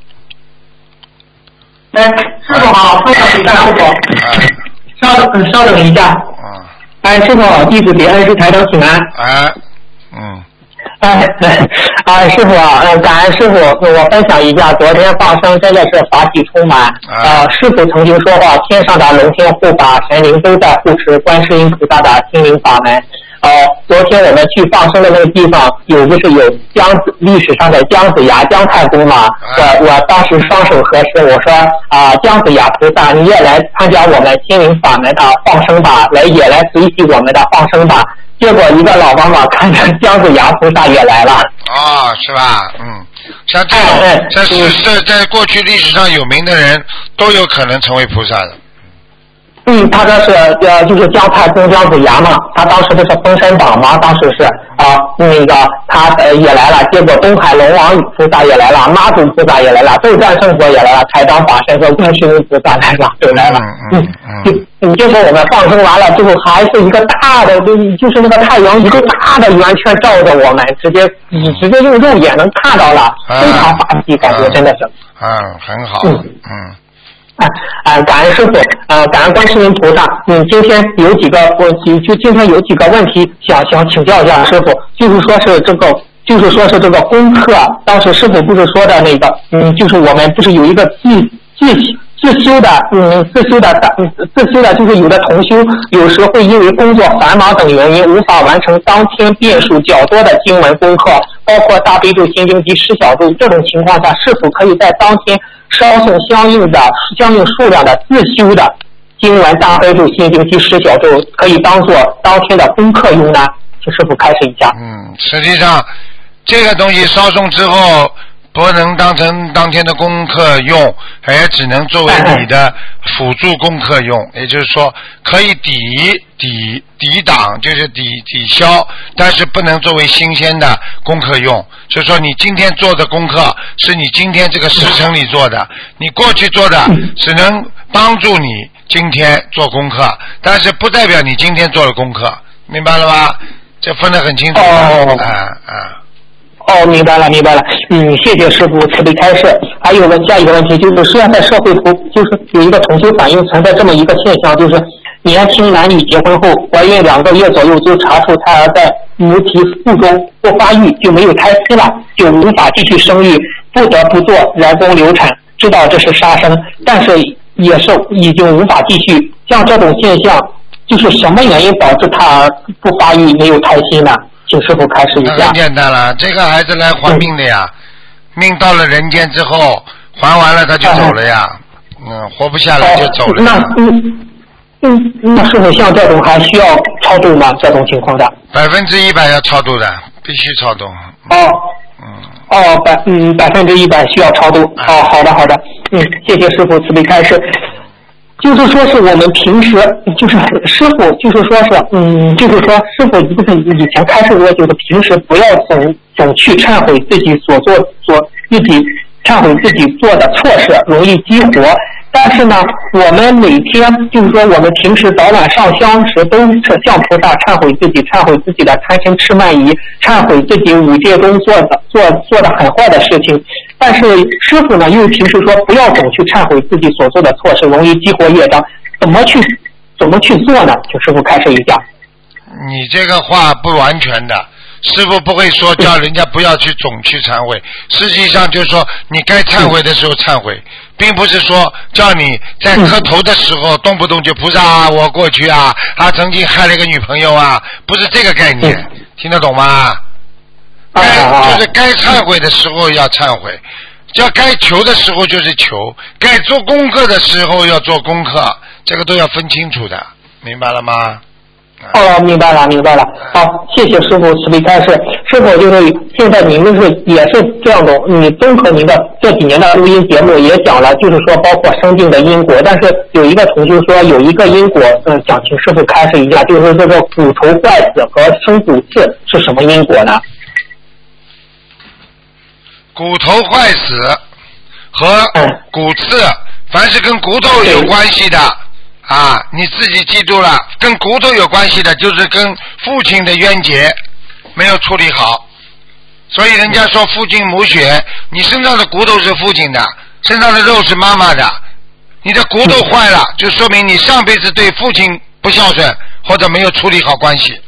哎，师傅好，稍等一下，师傅。稍等，稍等一下。 嗯。 哎，师傅好，弟子给恩师台长请安。 哎，嗯。 哎，哎，师傅啊，呃，感恩师傅，我分享一下，昨天放生真的是法喜充满。呃，师傅曾经说过，天上的龙天护法神灵都在护持观世音菩萨的心灵法门。呃，昨天我们去放生的那个地方，有不是有姜子历史上的姜子牙姜太公嘛？我我当时双手合十，我说啊、呃，姜子牙菩萨，你也来参加我们心灵法门的放生吧，来也来随喜我们的放生吧。结果一个老妈妈看着姜子牙菩萨也来了。 哦，是吧？嗯，像这种在在在过去历史上有名的人，都有可能成为菩萨的。 嗯，他这是呃，就是姜太公姜子牙嘛，他当时这是封神榜嘛，当时是啊、呃，那个他呃也来了，结果东海龙王菩萨也来了，妈祖菩萨也来了，斗战胜佛也来了，财当法身和观世音菩萨来了，都来了。嗯嗯。就就说我们放生完了之后，还是一个大的，就是那个太阳一个大的圆圈照着我们，直接你直接用肉眼能看到了，非常法喜，感觉真的是。 嗯，很好。 嗯。 嗯。 啊啊！感恩师傅，呃，感恩观世音菩萨。嗯，今天有几个我就就今天有几个问题想想请教一下师傅，就是说是这个，就是说是这个功课，当时师傅不是说的那个，嗯，就是我们不是有一个自自自修的，嗯，自修的自修的，就是有的同修有时会因为工作繁忙等原因无法完成当天遍数较多的经文功课，包括大悲咒、心经及十小咒，这种情况下是否可以在当天烧送相应的相应数量的自修的经文、大悲咒、心经及十小咒，可以当做当天的功课用呢？请师傅开始一下。 嗯，实际上这个东西烧送之后不能当成当天的功课用，也只能作为你的辅助功课用，也就是说可以抵抵抵挡，就是抵抵消，但是不能作为新鲜的功课用。就是说你今天做的功课是你今天这个时辰里做的，你过去做的只能帮助你今天做功课，但是不代表你今天做了功课，明白了吧？这分得很清楚。 哦啊啊。 哦，明白了，明白了。嗯，谢谢师傅慈悲开示。还有个下一个问题，就是虽然在社会图，就是有一个同修反映存在这么一个现象，就是年轻男女结婚后，怀孕两个月左右就查出胎儿在母体腹中不发育，就没有胎丝了，就无法继续生育，不得不做人工流产，知道这是杀生，但是也是已经无法继续。像这种现象，就是什么原因导致胎儿不发育，没有胎心呢？请师傅开示一下。 很简单了，这个孩子来还命的呀，嗯、命到了人间之后，还完了他就走了呀，嗯，活不下来就走了。 那嗯嗯，那师傅像这种还需要超度吗？这种情况下？ 百分之一百要超度的，必须超度。 哦。 嗯。 哦，百嗯百分之一百需要超度。哦，好的好的，嗯，谢谢师傅慈悲开示。就是说是我们平时就是师傅就是说是嗯就是说师傅不是以前开示过，就是平时不要总总去忏悔自己所做所自己忏悔自己做的错事，容易激活。但是呢，我们每天就是说，我们平时早晚上香时都向菩萨忏悔自己，忏悔自己的贪嗔痴慢疑，忏悔自己五戒中做的做做的很坏的事情。但是师父呢，又平时说不要总去忏悔自己所做的错事，容易激活业障。怎么去怎么去做呢？请师父开示一下。 你这个话不完全的。师父不会说叫人家不要去总去忏悔，实际上就是说你该忏悔的时候忏悔，并不是说叫你在磕头的时候动不动就菩萨啊，我过去啊，他曾经害了一个女朋友啊，不是这个概念，听得懂吗？该就是该忏悔的时候要忏悔，叫该求的时候就是求，该做功课的时候要做功课，这个都要分清楚的，明白了吗？ 哦，明白了，明白了。好，谢谢师傅慈悲开示。师傅就是现在您就是也是这样的，你综合您的这几年的录音节目也讲了，就是说包括生病的因果。但是有一个同学说有一个因果，嗯，想请师傅开示一下，就是这个骨头坏死和生骨刺是什么因果呢？ 骨头坏死和骨刺，凡是跟骨头有关系的。啊，你自己记住了，跟骨头有关系的，就是跟父亲的冤结没有处理好，所以人家说父亲母血，你身上的骨头是父亲的，身上的肉是妈妈的，你的骨头坏了，就说明你上辈子对父亲不孝顺，或者没有处理好关系。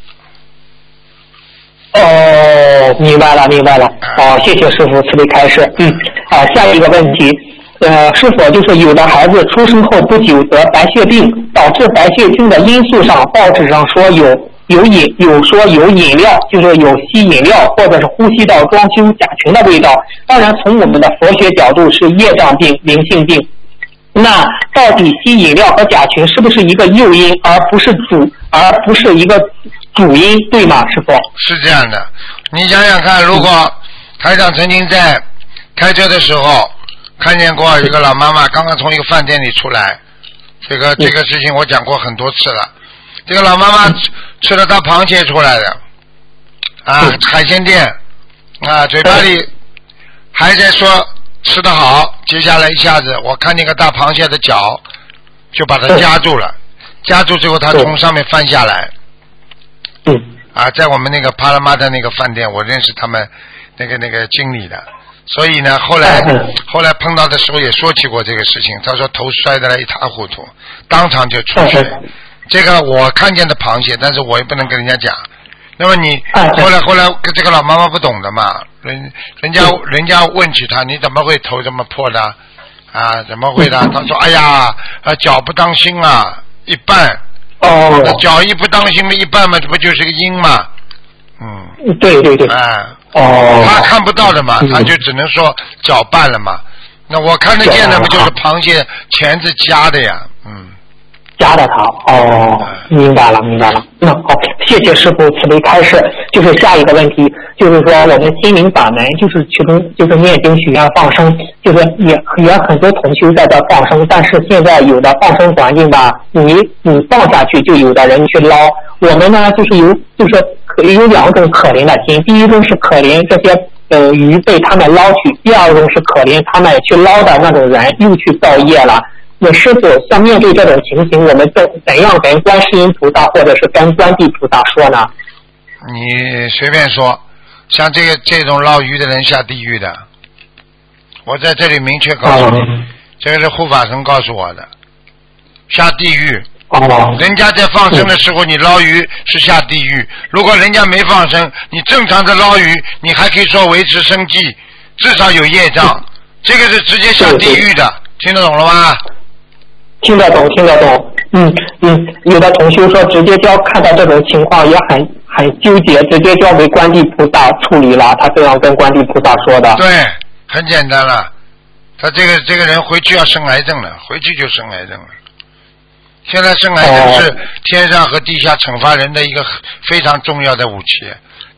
哦，明白了，明白了。哦，谢谢师傅慈悲开示。嗯，啊，下一个问题。呃，是否就是有的孩子出生后不久得白血病，导致白血病的因素上，报纸上说有有饮有说有饮料，就是有吸饮料或者是呼吸道装修甲醛的味道。当然，从我们的佛学角度是业障病、灵性病。那到底吸饮料和甲醛是不是一个诱因，而不是主，而不是一个主因，对吗？师傅？ 是这样的，你想想看，如果台长曾经在开车的时候。看见过一个老妈妈刚刚从一个饭店里出来，这个这个事情我讲过很多次了。这个老妈妈吃了大螃蟹出来的，啊，海鲜店，啊，嘴巴里还在说吃得好，接下来一下子我看见个大螃蟹的脚，就把它夹住了，夹住之后它从上面翻下来。啊，在我们那个帕拉马的那个饭店，我认识他们那个那个经理的。所以呢，后来后来碰到的时候也说起过这个事情。他说头摔得来一塌糊涂，当场就出血。这个我看见的螃蟹，但是我也不能跟人家讲。那么你后来后来这个老妈妈不懂的嘛，人人家人家问起他，你怎么会头这么破的？啊，怎么会的？他说：哎呀，啊脚不当心啊，一半。哦。脚一不当心嘛，一半嘛，这不就是个阴嘛？嗯。 对对对。 啊。 哦， 他看不到的嘛，他就只能说搅拌了嘛。那我看得见的不就是螃蟹钳子夹的呀？嗯， 夹的它。哦，明白了，明白了。那好，谢谢师傅慈悲开示。就是下一个问题，就是说我们心灵法门就是其中就是念经许愿放生，就是也也很多同修在这放生，但是现在有的放生环境吧，你你放下去就有的人去捞，我们呢就是有就是有两种可怜的心，第一种是可怜这些呃鱼被他们捞取，第二种是可怜他们去捞的那种人又去造业了。那师傅像面对这种情形，我们怎怎样跟观世音菩萨或者是跟观地菩萨说呢？ 你随便说，像这个这种捞鱼的人下地狱的，我在这里明确告诉你，嗯、这个是护法神告诉我的，下地狱。 哦， 人家在放生的时候，你捞鱼是下地狱；如果人家没放生，你正常的捞鱼，你还可以说维持生计，至少有业障。这个是直接下地狱的，听得懂了吗？ 听得懂，听得懂。嗯嗯，有的同修说直接交看到这种情况也很很纠结，直接交给观地菩萨处理了。他这样跟观地菩萨说的。 对，很简单了。他这个这个人回去要生癌症了，回去就生癌症了。现在生癌症是天上和地下惩罚人的一个非常重要的武器，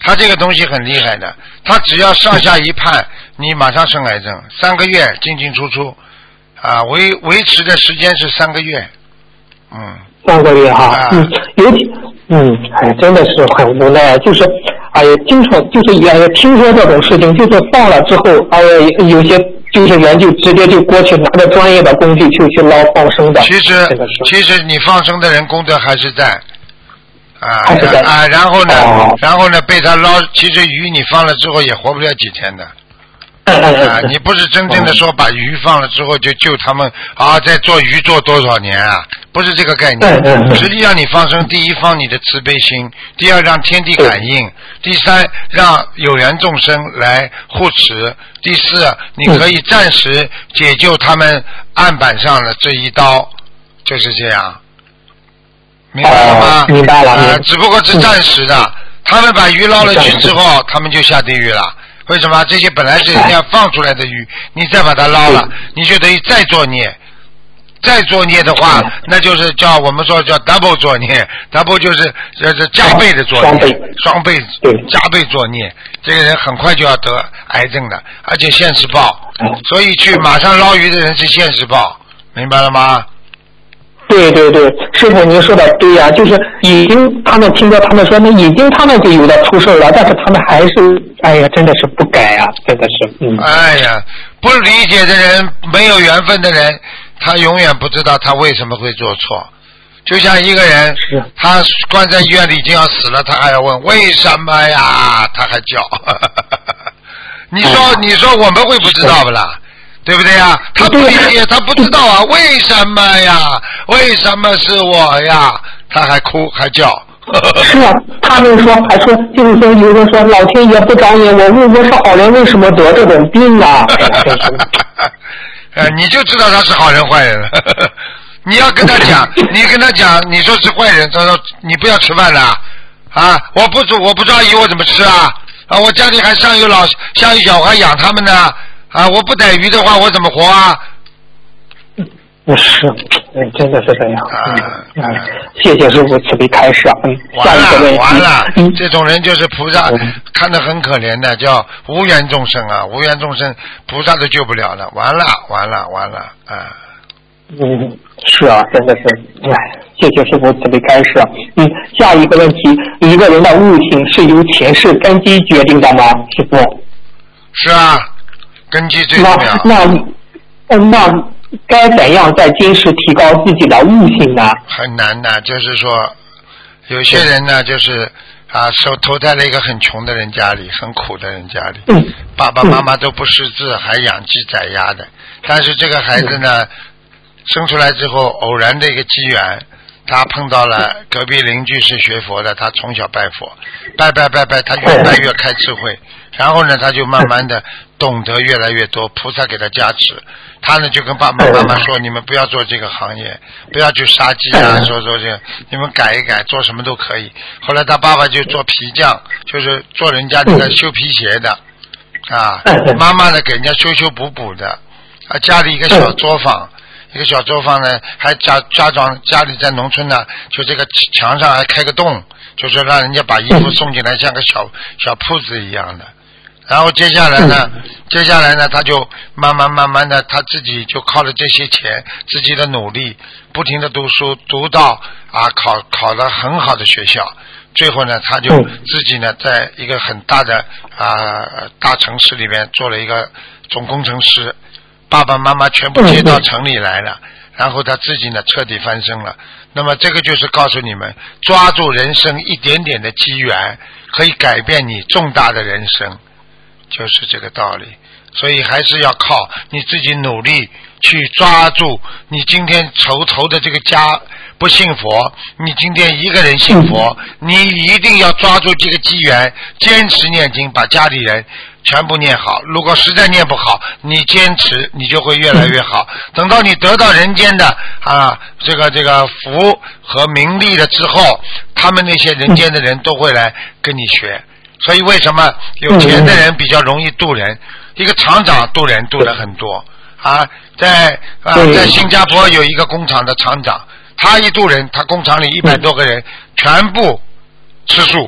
他这个东西很厉害的，他只要上下一判，你马上生癌症，三个月进进出出，啊，维维持的时间是三个月，嗯。 三个月哈，啊、嗯，尤其，嗯，哎，真的是很无奈，就是，哎呀，经常就是也听说这种事情，就是放了之后，哎呀，有些救生员就直接就过去拿着专业的工具就去捞放生的。 其实，其实你放生的人功德还是在，啊， 还是在啊，然后呢， 哦、 然后呢，被他捞，其实鱼你放了之后也活不了几天的。啊，你不是真正的说把鱼放了之后就救他们啊，在做鱼做多少年啊？不是这个概念。实际上你放生，第一放你的慈悲心，第二让天地感应，第三让有缘众生来护持，第四你可以暂时解救他们案板上的这一刀，就是这样，明白了吗？ 明白了。 啊，只不过是暂时的，他们把鱼捞了去之后，他们就下地狱了。为什么？这些本来是人家放出来的鱼，你再把它捞了，你就等于再作孽。再作孽的话，那就是叫我们说叫 double 作孽 ，double 就是就是加倍的作孽，双倍加倍作孽。这个人很快就要得癌症的，而且现世报。所以去马上捞鱼的人是现世报，明白了吗？ 对对对，师傅您说的对呀、啊，就是已经他们听说他们说那已经他们就有的出事了，但是他们还是哎呀，真的是不改呀、啊，真的是嗯。 哎呀，不理解的人，没有缘分的人，他永远不知道他为什么会做错。就像一个人，他关在医院里已经要死了，他还要问为什么呀，他还叫。你说你说我们会不知道不啦？对不对呀？他不理解，他不知道啊，为什么呀？为什么是我呀？他还哭还叫。 是啊，他们说还说，就是说有人说老天爷不找你，我我我是好人，为什么得这种病啊？ 呃，你就知道他是好人坏人了。你要跟他讲，你跟他讲，你说是坏人，他说你不要吃饭了啊！我不煮，我不抓鱼，我怎么吃啊？啊，我家里还上有老下有小孩养他们呢。啊！我不逮鱼的话，我怎么活啊？ 不是，嗯，真的是这样。啊、嗯嗯，谢谢师傅慈悲开示啊。嗯，下一个问题。 完了，完了、嗯，这种人就是菩萨、嗯、看得很可怜的，叫无缘众生啊，无缘众生，菩萨都救不了了。完了，完了，完了啊！ 嗯，是啊，真的是，哎，谢谢师傅慈悲开示啊。嗯，下一个问题，一个人的悟性是由前世根基决定的吗？师傅？ 是啊。根基最重要。 那那那该怎样在今世提高自己的悟性呢？ 很难的，就是说，有些人呢，就是啊，受投胎了一个很穷的人家里，很苦的人家里， 嗯、 爸爸妈妈都不识字，还养鸡宰鸭的。但是这个孩子呢，生出来之后，偶然的一个机缘，他碰到了隔壁邻居是学佛的，他从小拜佛，拜拜拜拜，他越拜越开智慧。然后呢，他就慢慢的懂得越来越多，菩萨给他加持。他呢就跟爸爸妈妈说：“你们不要做这个行业，不要去杀鸡啊，说说这个，你们改一改，做什么都可以。”后来他爸爸就做皮匠，就是做人家这个修皮鞋的，啊，妈妈呢给人家修修补补的，啊，家里一个小作坊，一个小作坊呢还家家长家里在农村呢，就这个墙上还开个洞，就是让人家把衣服送进来，像个小小铺子一样的。然后接下来呢，接下来呢，他就慢慢慢慢的，他自己就靠着这些钱，自己的努力，不停的读书，读到啊考考了很好的学校，最后呢，他就自己呢，在一个很大的啊大城市里面做了一个总工程师，爸爸妈妈全部接到城里来了，然后他自己呢彻底翻身了。那么这个就是告诉你们，抓住人生一点点的机缘，可以改变你重大的人生。就是这个道理，所以还是要靠你自己努力去抓住。你今天筹投的这个家不信佛，你今天一个人信佛，你一定要抓住这个机缘，坚持念经，把家里人全部念好。如果实在念不好，你坚持，你就会越来越好。等到你得到人间的啊这个这个福和名利了之后，他们那些人间的人都会来跟你学。所以为什么有钱的人比较容易渡人？一个厂长渡人渡了很多啊，在啊在新加坡有一个工厂的厂长，他一渡人，他工厂里一百多个人全部吃素，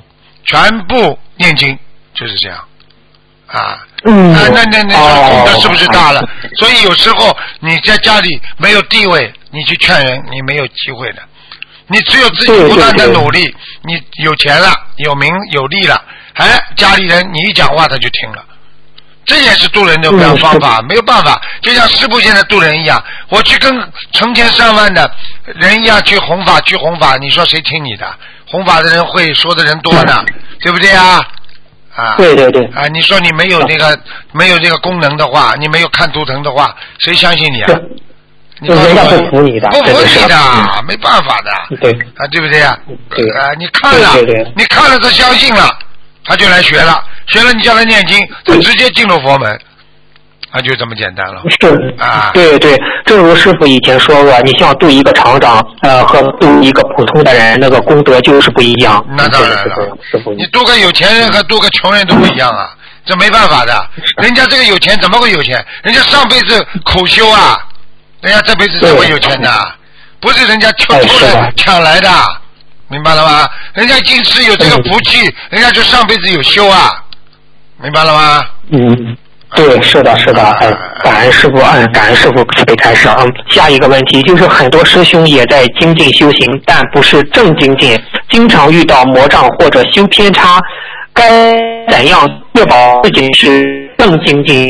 全部念经，就是这样啊。 嗯， 啊，那那那哦功德是不是大了？所以有时候你在家里没有地位，你去劝人，你没有机会的。你只有自己不断的努力，你有钱了，有名有利了，哎，家里人你一讲话他就听了。这也是渡人的方法，没有办法，就像师父现在渡人一样，我去跟成千上万的人一样去弘法，去弘法，你说谁听你的？弘法的人会说的人多呢，对不对啊？啊， 对对对， 啊，你说你没有那个没有这个功能的话，你没有看图腾的话，谁相信你啊？你人家不服你的， 不服你的，没办法的， 对啊，对不对啊？ 对啊，你看了， 对对对你看了他相信了，他就来学了，学了你叫他念经，他直接进入佛门，啊，就这么简单了。 是啊， 对对，正如师傅以前说过，你像渡一个厂长，呃，和渡一个普通的人，那个功德就是不一样。 那当然了，师傅，你渡个有钱人和渡个穷人都不一样啊，这没办法的。人家这个有钱怎么会有钱？人家上辈子苦修啊，人家这辈子才会有钱的，不是人家偷偷的抢来的，明白了吗？人家今世有这个福气，人家就上辈子有修啊，明白了吗？ 嗯。对，是的，是的，哎，感恩师傅，嗯，感恩师傅慈悲开示。嗯，下一个问题就是很多师兄也在精进修行，但不是正精进，经常遇到魔障或者修偏差，该怎样确保自己是正精进？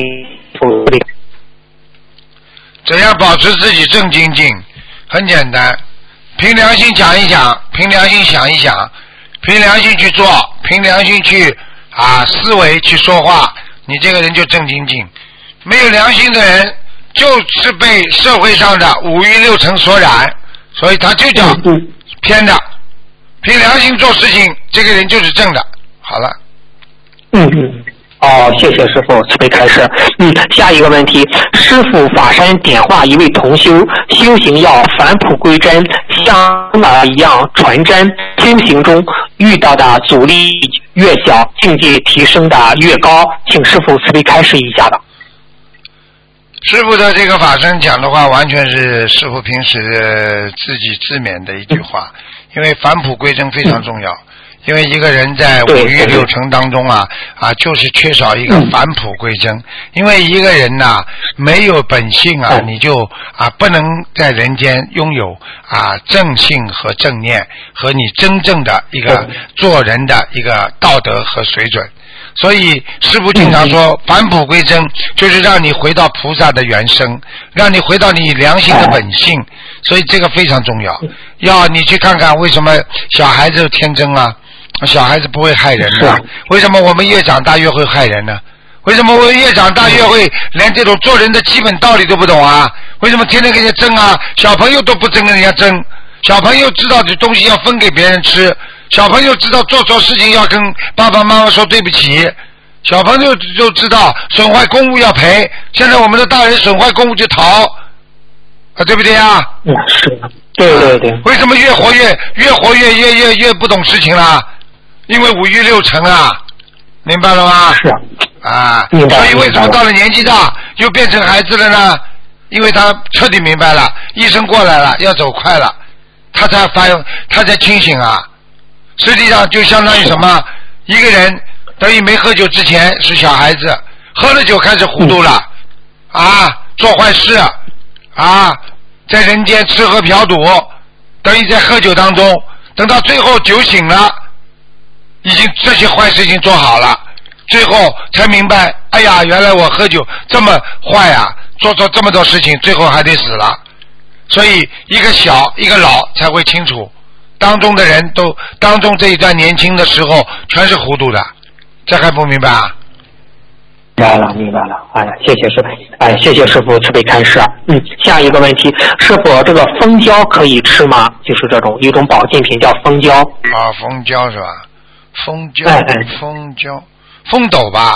怎样保持自己正精进？很简单，凭良心讲一讲，凭良心想一想，凭良心去做，凭良心去啊思维去说话。你这个人就正精进，没有良心的人就是被社会上的五欲六尘所染，所以他就叫偏的。凭良心做事情，这个人就是正的。好了。 嗯嗯。哦，谢谢师傅慈悲开示。嗯，下一个问题，师傅法山点化一位同修，修行要返璞归真，像马一样传真。修行中遇到的阻力越小，境界提升的越高，请师傅慈悲开示一下吧。 师傅的这个法身讲的话，完全是师傅平时自己自勉的一句话，因为返璞归真非常重要。因为一个人在五欲六尘当中啊啊，就是缺少一个返璞归真。因为一个人呐、啊、没有本性啊，你就啊不能在人间拥有啊正性和正念和你真正的一个做人的一个道德和水准。所以师父经常说返璞归真，就是让你回到菩萨的原生，让你回到你良心的本性。所以这个非常重要。要你去看看为什么小孩子天真啊，小孩子不会害人呢？为什么我们越长大越会害人呢？为什么我们越长大越会连这种做人的基本道理都不懂啊？为什么天天跟人家争啊？小朋友都不争跟人家争，小朋友知道这东西要分给别人吃，小朋友知道做错事情要跟爸爸妈妈说对不起，小朋友就知道损坏公物要赔。现在我们的大人损坏公物就逃啊，对不对啊？ 嗯，是的，对对对。 为什么越活越越活越越越越不懂事情啦？因为五欲六尘啊，明白了吗？ 是啊。 啊， 明白。 所以为什么到了年纪大又变成孩子了呢？因为他彻底明白了，医生过来了，要走快了，他才发现，他才清醒啊。实际上就相当于什么？一个人等于没喝酒之前是小孩子，喝了酒开始糊涂了，嗯、啊，做坏事啊，在人间吃喝嫖赌，等于在喝酒当中，等到最后酒醒了，已经这些坏事已经做好了，最后才明白，哎呀，原来我喝酒这么坏啊，做错这么多事情，最后还得死了。所以一个小一个老才会清楚，当中的人都当中这一段年轻的时候全是糊涂的，这还不明白啊？ 明白了，明白了。哎呀，谢谢师傅，哎，谢谢师傅慈悲开示。嗯，下一个问题，师傅，这个蜂胶可以吃吗？就是这种一种保健品叫蜂胶。 啊，蜂胶是吧？蜂胶， 哎哎， 蜂胶，蜂斗吧？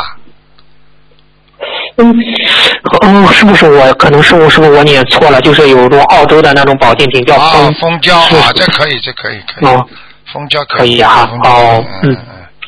嗯，哦，是不是我可能是我是不是我念错了？就是有种澳洲的那种保健品叫蜂啊蜂胶啊，这可以，这可以，可以。 哦， 蜂胶可以啊。哦，嗯。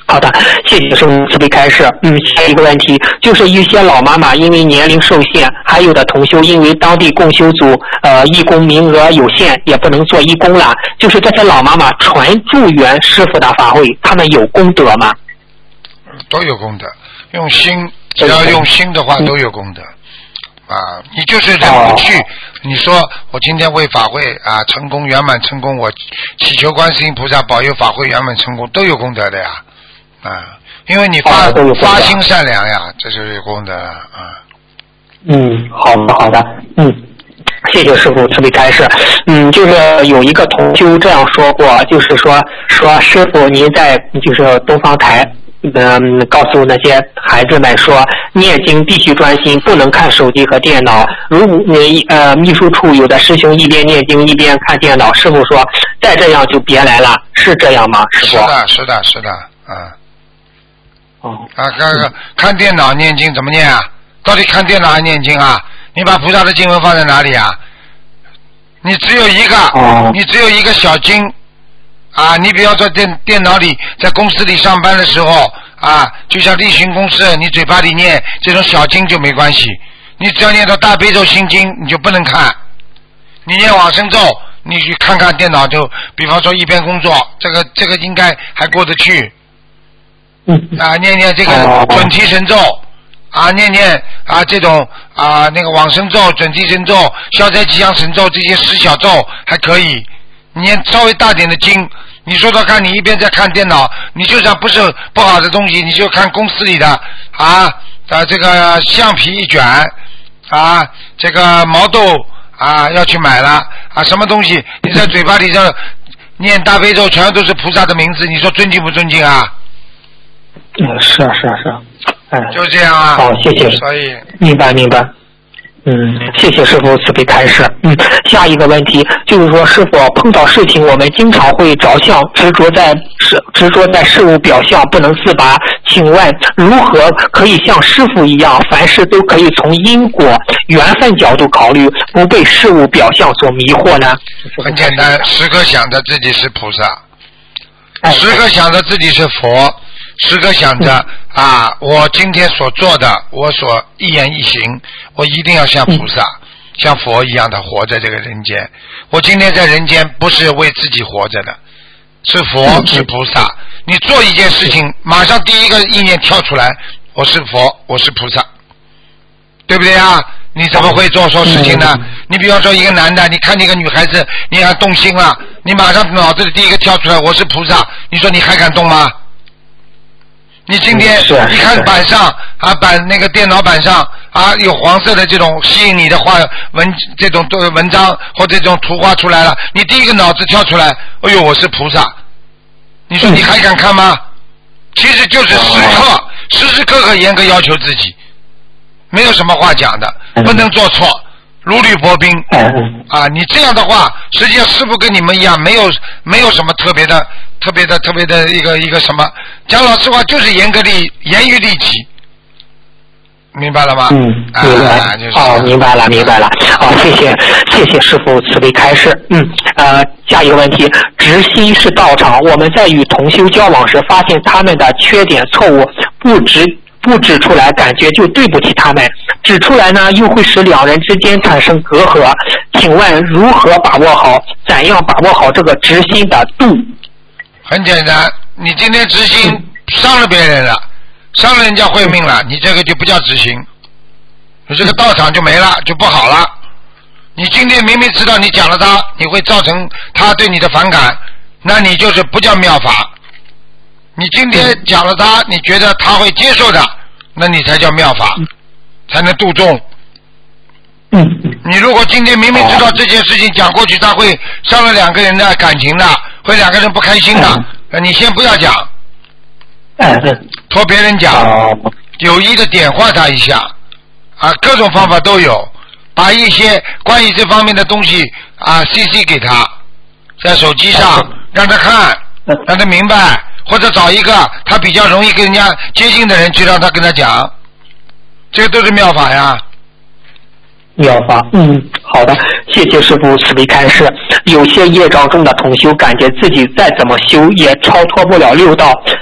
好的，谢谢师傅慈悲开示。嗯，下一个问题就是一些老妈妈因为年龄受限，还有的同修因为当地共修组呃义工名额有限，也不能做义工了。就是这些老妈妈传助缘师傅的法会，他们有功德吗？ 都有功德，用心，只要用心的话都有功德。啊，你就是忍不去，哦、你说我今天为法会啊成功圆满成功，我祈求观世音菩萨保佑法会圆满成功，都有功德的呀。啊，因为你发、哦、发心善良呀，这就是有功德啊。 嗯，好的好的，嗯，谢谢师父慈悲开示。嗯，就是有一个同修这样说过，就是说说师父您在就是东方台。嗯，告诉那些孩子们说，念经必须专心，不能看手机和电脑。如你呃秘书处有的师兄一边念经一边看电脑，师傅说再这样就别来了，是这样吗？师傅？ 是的，是的，是的，啊。 哦。 啊，看看看电脑念经怎么念啊？到底看电脑还念经啊？你把菩萨的经文放在哪里啊？你只有一个， 哦、 你只有一个小经。啊，你比方说电电脑里，在公司里上班的时候啊，就像例行公事，你嘴巴里念这种小经就没关系。你只要念到大悲咒心经，你就不能看。你念往生咒，你去看看电脑就，比方说一边工作，这个这个应该还过得去。啊，念念这个准提神咒，啊，念念啊这种啊那个往生咒、准提神咒、消灾吉祥神咒这些十小咒还可以。你念稍微大点的经，你说说看，你一边在看电脑，你就算不是不好的东西，你就看公司里的啊啊这个橡皮一卷啊，这个毛豆啊要去买了啊，什么东西你在嘴巴里这念大悲咒，全都是菩萨的名字，你说尊敬不尊敬啊？ 嗯，是啊是啊是啊，哎， 就这样啊。 好，谢谢。 所以明白明白。嗯，谢谢师父慈悲开示。嗯，下一个问题就是说，师父碰到事情，我们经常会着相，执着在事执着在事物表象，不能自拔。请问，如何可以像师父一样，凡事都可以从因果缘分角度考虑，不被事物表象所迷惑呢？ 很简单，时刻想着自己是菩萨， 哎、 时刻想着自己是佛。时刻想着、嗯、啊，我今天所做的，我所一言一行，我一定要像菩萨、嗯、像佛一样的活在这个人间。我今天在人间不是为自己活着的，是佛、嗯、是菩萨。你做一件事情，马上第一个意念跳出来，我是佛，我是菩萨，对不对啊？你怎么会做错事情呢？嗯、你比方说一个男的，你看见一个女孩子，你还动心了，你马上脑子里第一个跳出来，我是菩萨，你说你还敢动吗？你今天你看板上啊，板那个电脑板上啊，有黄色的这种吸引你的画文，这种文章或者这种图画出来了，你第一个脑子跳出来，哎呦，我是菩萨，你说你还敢看吗？其实就是时刻时时刻刻严格要求自己，没有什么话讲的，不能做错，如履薄冰啊！你这样的话，实际上师父跟你们一样，没有没有什么特别的。特别的特别的一个一个什么，讲老实话就是严格利严于律己，明白了吗？ 嗯，明白。啊就是、哦，明白了，明白了。好、哦，谢谢谢谢师父慈悲开示。嗯，呃，下一个问题，执心是道场。我们在与同修交往时，发现他们的缺点错误，不指不指出来，感觉就对不起他们；指出来呢，又会使两人之间产生隔阂。请问如何把握好？怎样把握好这个执心的度？ 很简单，你今天执行伤了别人了，伤了人家慧命了，你这个就不叫执行，你这个道场就没了，就不好了。你今天明明知道你讲了他，你会造成他对你的反感，那你就是不叫妙法。你今天讲了他，你觉得他会接受的，那你才叫妙法，才能度众。你如果今天明明知道这件事情讲过去，他会伤了两个人的感情的，会两个人不开心的，嗯、你先不要讲，托别人讲，有意的点化他一下，啊，各种方法都有，把一些关于这方面的东西啊 C C 给他，在手机上让他看，让他明白，或者找一个他比较容易跟人家接近的人去让他跟他讲，这个都是妙法呀。 妙法，嗯，好的，谢谢师父慈悲开示。有些业障重的同修，感觉自己再怎么修也超脱不了六道，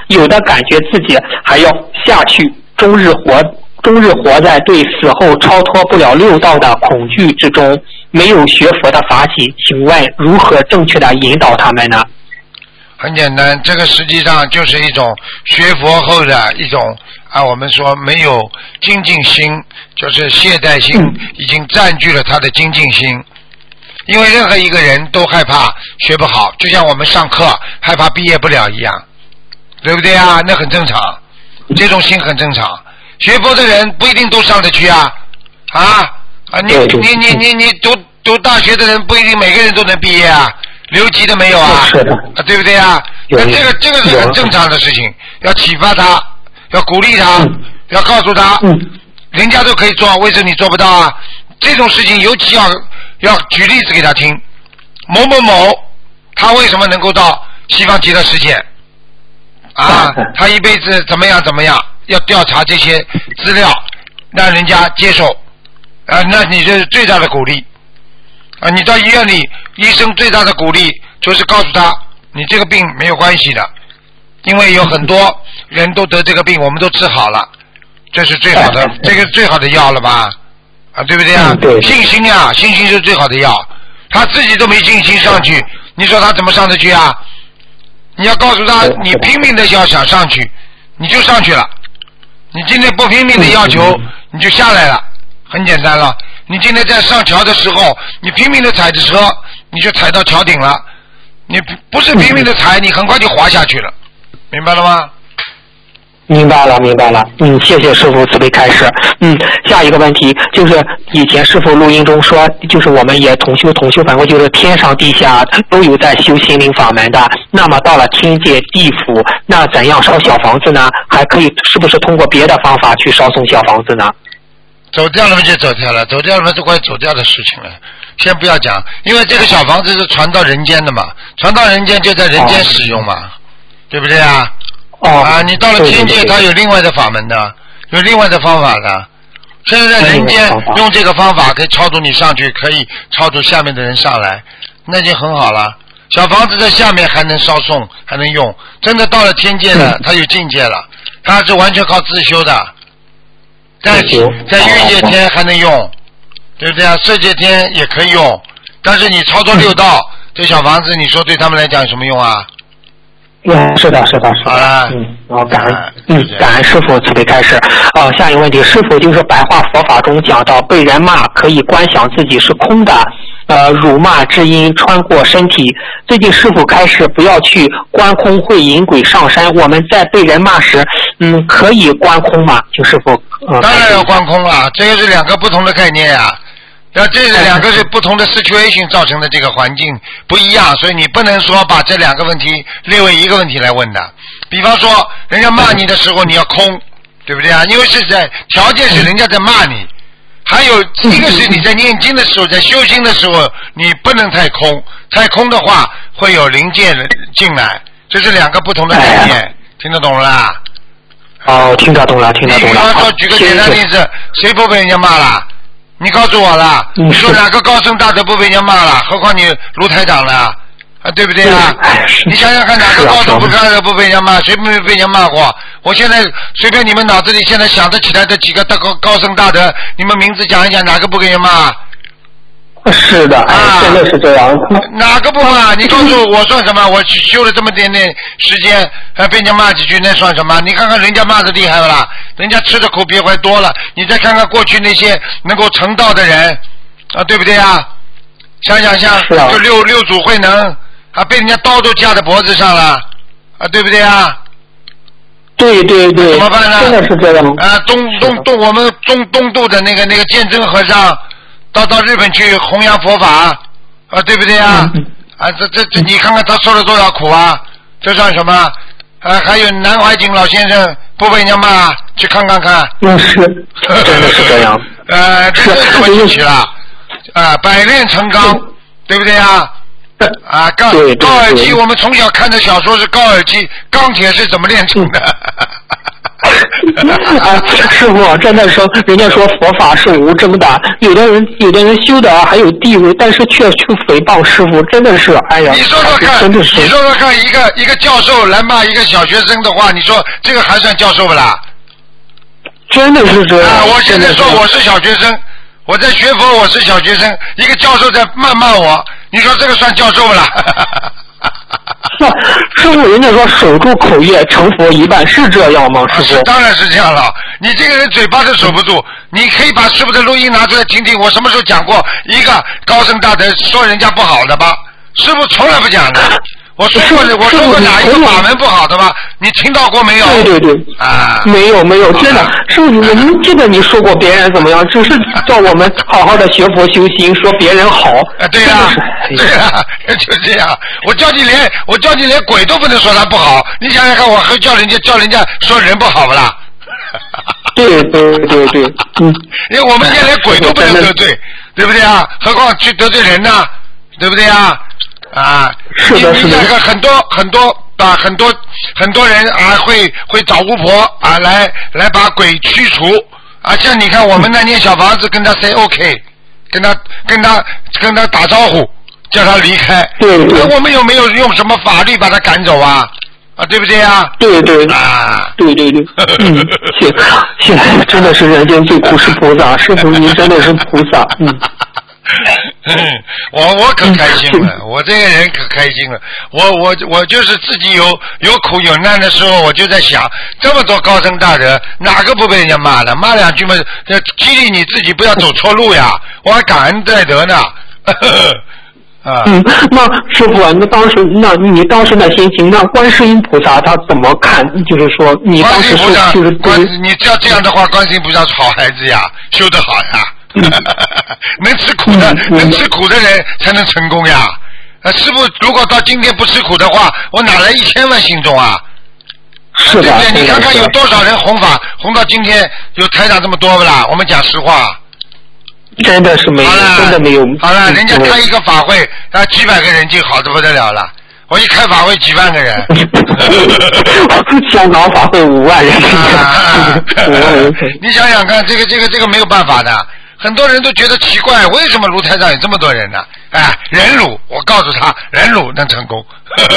有的感觉自己还要下去，终日活终日活在对死后超脱不了六道的恐惧之中，没有学佛的法喜，请问如何正确的引导他们呢？ 很简单，这个实际上就是一种学佛后的一种啊，我们说没有精进心，就是懈怠心已经占据了他的精进心。因为任何一个人都害怕学不好，就像我们上课害怕毕业不了一样，对不对啊？那很正常，这种心很正常。学佛的人不一定都上得去啊，啊啊！你你你你你读读大学的人不一定每个人都能毕业啊，留级的没有啊，啊对不对啊？那这个这个是很正常的事情，要启发他，要鼓励他，要告诉他，人家都可以做，为什么你做不到啊？这种事情尤其要要举例子给他听，某某某他为什么能够到西方极乐世界啊？他一辈子怎么样怎么样？要调查这些资料，让人家接受啊，那你这是最大的鼓励啊！你到医院里，医生最大的鼓励就是告诉他，你这个病没有关系的，因为有很多人都得这个病，我们都治好了，这是最好的，这个是最好的药了吧？啊，对不对啊？信心呀，信心是最好的药。他自己都没信心上去，你说他怎么上得去啊？你要告诉他，你拼命的要想上去，你就上去了。你今天不拼命的要求，你就下来了，很简单了。你今天在上桥的时候，你拼命的踩着车，你就踩到桥顶了。你不是拼命的踩，你很快就滑下去了，明白了吗？ 明白了，明白了。嗯，谢谢师父慈悲开示。嗯，下一个问题就是以前师父录音中说，就是我们也同修同修，反过就是天上地下都有在修心灵法门的。那么到了天界地府，那怎样烧小房子呢？还可以是不是通过别的方法去烧送小房子呢？ 走掉了嘛就走掉了，走掉了嘛就快走掉的事情了。先不要讲，因为这个小房子是传到人间的嘛，传到人间就在人间使用嘛，哦、对不对啊？ 哦、 啊，你到了天界，它有另外的法门的，有另外的方法的。现在在人间用这个方法可以超度你上去，可以超度下面的人上来，那就很好了。小房子在下面还能烧送，还能用。真的到了天界了，它有境界了，它是完全靠自修的。在在欲界天还能用，对不对啊？色界天也可以用，但是你操作六道，这小房子，你说对他们来讲有什么用啊？ 嗯，是的，是的，是的。 好了， 嗯，哦，感恩，嗯，感恩师父慈悲开示。哦，下一个问题，师父就是白话佛法中讲到，被人骂可以观想自己是空的，呃，辱骂之音穿过身体。最近师父开示不要去观空，会引鬼上身。我们在被人骂时，嗯，可以观空吗？请师父。呃、 当然要观空了，这个是两个不同的概念呀、啊。那这两个是不同的 situation 造成的这个环境不一样，所以你不能说把这两个问题列为一个问题来问的。比方说，人家骂你的时候你要空，对不对啊？因为是在条件是人家在骂你，还有一个是你在念经的时候，在修心的时候，你不能太空，太空的话会有灵界进来，这是两个不同的概念，听得懂了啦？ 哦，听得懂了，听得懂了。 你比方说，举个简单例子，谁不被人家骂了？你告诉我了，你说哪个高僧大德不被人家骂了？何况你卢台长了啊，对不对啊？你想想看，哪个高僧不大德不被人家骂？谁没被人家骂过？我现在随便你们脑子里现在想得起来的几个大高高僧大德，你们名字讲一讲，哪个不给人骂？ 是的，啊，真的是这样。 哪个不骂？你告诉我算什么？我修了这么点点时间，还被人家骂几句，那算什么？你看看人家骂的厉害不啦？人家吃的苦别还多了。你再看看过去那些能够成道的人，啊，对不对啊？想想像，啊、就六六祖慧能，啊，被人家刀都架在脖子上了，啊，对不对啊？ 对对对。 怎么办呢？ 真的是这样。 啊，东东东，我们中东渡的那个那个鉴真和尚。到到日本去弘扬佛法啊，对不对啊？嗯、啊，这这这，你看看他受了多少苦啊？这算什么？啊，还有南怀瑾老先生不被人家骂，去看看看。 嗯，是，真的是这样。 呃，这是什么意思了？啊，百炼成钢，对不对啊？啊，高高尔基，我们从小看的小说是高尔基，钢铁是怎么炼成的？ 啊，师傅，真的说，人家说佛法是无争的，有的人有的人修的还有地位，但是却去诽谤师傅，真的是，哎呀， 你说说看， 真的是， 你说说看，一个一个教授来骂一个小学生的话，你说这个还算教授不啦？ 真的是这样。 啊，我现在说我是小学生，我在学佛，我是小学生，一个教授在谩骂我，你说这个算教授不啦？ 师傅，人家说守住口业成佛一半，是这样吗？师傅， 当然是这样了。你这个人嘴巴都守不住，你可以把师傅的录音拿出来听听。我什么时候讲过一个高僧大德说人家不好的吧？师傅从来不讲的。我说过，我说过哪一个法门不好的吧？你听到过没有？ 对对对， 啊， 没有没有，真的，师傅，我们记得你说过别人怎么样，只是叫我们好好的学佛修心，说别人好。 啊，对呀，对呀，就这样。我叫你连我叫你连鬼都不能说他不好，你想想看，我还叫人家叫人家说人不好不啦？ 对对对对，嗯， 因为我们现在连鬼都不能得罪，对不对啊？何况去得罪人呢？对不对啊？啊， 是的，是的。 你看很多很多啊，很多很多人啊，会会找巫婆啊，来来把鬼驱除啊。像你看，我们那念小房子，跟他 say OK， 跟他跟他跟他打招呼，叫他离开。 对对。 那我们有没有用什么法律把他赶走啊？啊，对不对啊？ 对对啊， 对对对，嗯，现现在真的是人间最苦是菩萨，师傅您真的是菩萨，嗯。 我我可开心了，我这个人可开心了。我我我就是自己有有苦有难的时候，我就在想，这么多高僧大德，哪个不被人家骂的？骂两句嘛，激励你自己不要走错路呀。我还感恩戴德呢。啊、 嗯，那师傅啊，那当时那你当时的心情，那观世音菩萨他怎么看？就是说你当时是就是观，你只要这样的话，观世音菩萨是好孩子呀，修得好呀。能吃苦的， 嗯、 能吃苦的人才能成功呀！呃，师傅，如果到今天不吃苦的话，我哪来一千万信众啊？ 是的， 对不对？你看看有多少人弘法，弘到今天有台长这么多不啦？我们讲实话， 真的是没有，真的没有。 好了，人家开一个法会，啊，几百个人就好的不得了了。我一开法会几万个人， 香港法会五万人， 啊、五万人。你想想看，这个这个这个没有办法的。很多人都觉得奇怪，为什么卢台长有这么多人呢？哎，忍辱，我告诉他，忍辱能成功。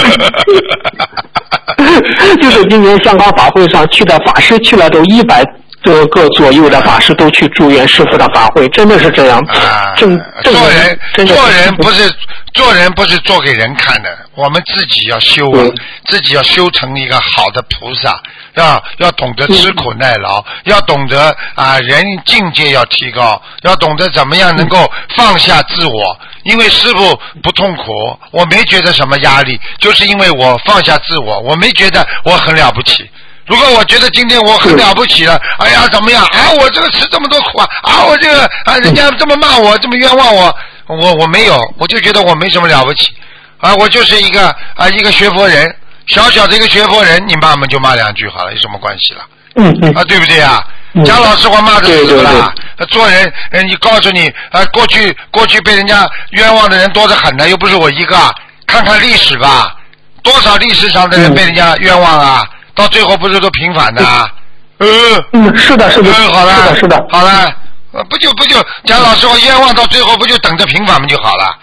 就是今年香港法会上去的法师去了都一百多个左右的法师都去祝愿师父的法会，真的是这样。啊，正做人做人不是做人不是做给人看的，我们自己要修啊，自己要修成一个好的菩萨。要要懂得吃苦耐劳，要懂得啊人境界要提高，要懂得怎么样能够放下自我。因为师父不痛苦，我没觉得什么压力，就是因为我放下自我，我没觉得我很了不起。如果我觉得今天我很了不起了，哎呀怎么样啊？我这个吃这么多苦啊，啊我这个啊人家这么骂我，这么冤枉我，我我没有，我就觉得我没什么了不起啊，我就是一个啊一个学佛人。小小的一个学佛人，你骂嘛就骂两句好了，有什么关系了？ 嗯嗯啊，对不对啊？嗯、讲老实话，骂的死不啦？做人，人你告诉你啊，过去过去被人家冤枉的人多得很呢，又不是我一个。看看历史吧，多少历史上的人被人家冤枉啊，嗯、到最后不是都平反的啊？ 嗯嗯，是的，是的， 嗯，好了， 是的，是的， 好了，不就不就讲老实话，冤枉到最后不就等着平反嘛就好了？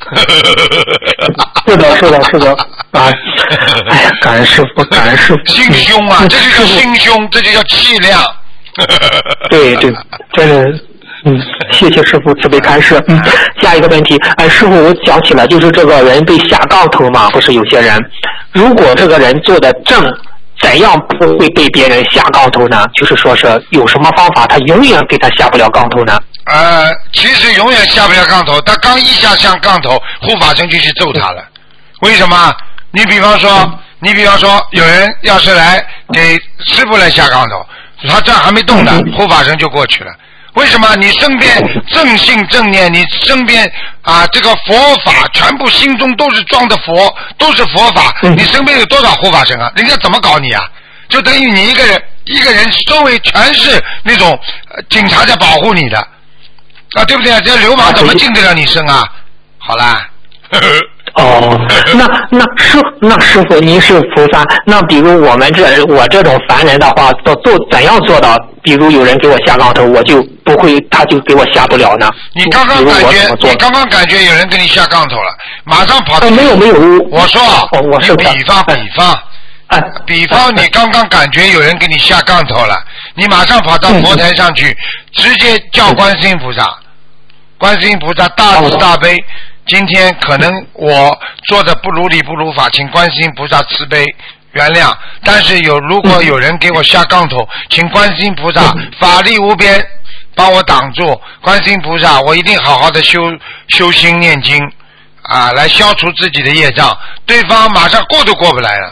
是的，是的，是的，啊！哎呀，感恩师父，感恩师父， 心胸啊，这就叫心胸，这就叫气量。 对对，真的，嗯，谢谢师父慈悲开示。嗯，下一个问题，哎，师父，我想起来，就是这个人被下杠头嘛，不是有些人，如果这个人做的正，怎样不会被别人下杠头呢？就是说是有什么方法，他永远给他下不了杠头呢？ 呃，其实永远下不了杠头，他刚一下上杠头，护法神就去揍他了。为什么？你比方说，你比方说，有人要是来给师父来下杠头，他这还没动呢，护法神就过去了。为什么？你身边正信正念，你身边啊这个佛法全部心中都是装的佛，都是佛法，你身边有多少护法神啊？人家怎么搞你啊？就等于你一个人，一个人周围全是那种、呃、警察在保护你的。啊，对不对？这流氓怎么进得了你身啊？好啦， 哦，那那师那师傅您是菩萨，那比如我们这我这种凡人的话，做做怎样做到？比如有人给我下杠头，我就不会，他就给我下不了呢？ 你刚刚感觉你刚刚感觉有人给你下杠头了，马上跑到、 呃、没有没有， 我说哦，我是比方比方。 哎， 比方你刚刚感觉有人给你下杠头了，你马上跑到佛台上去，嗯、直接叫观世音菩萨，观世音菩萨大慈大悲，今天可能我做的不如理不如法，请观世音菩萨慈悲原谅。但是有如果有人给我下杠头，请观世音菩萨法力无边帮我挡住，观世音菩萨我一定好好的修修心念经啊，来消除自己的业障，对方马上过都过不来了。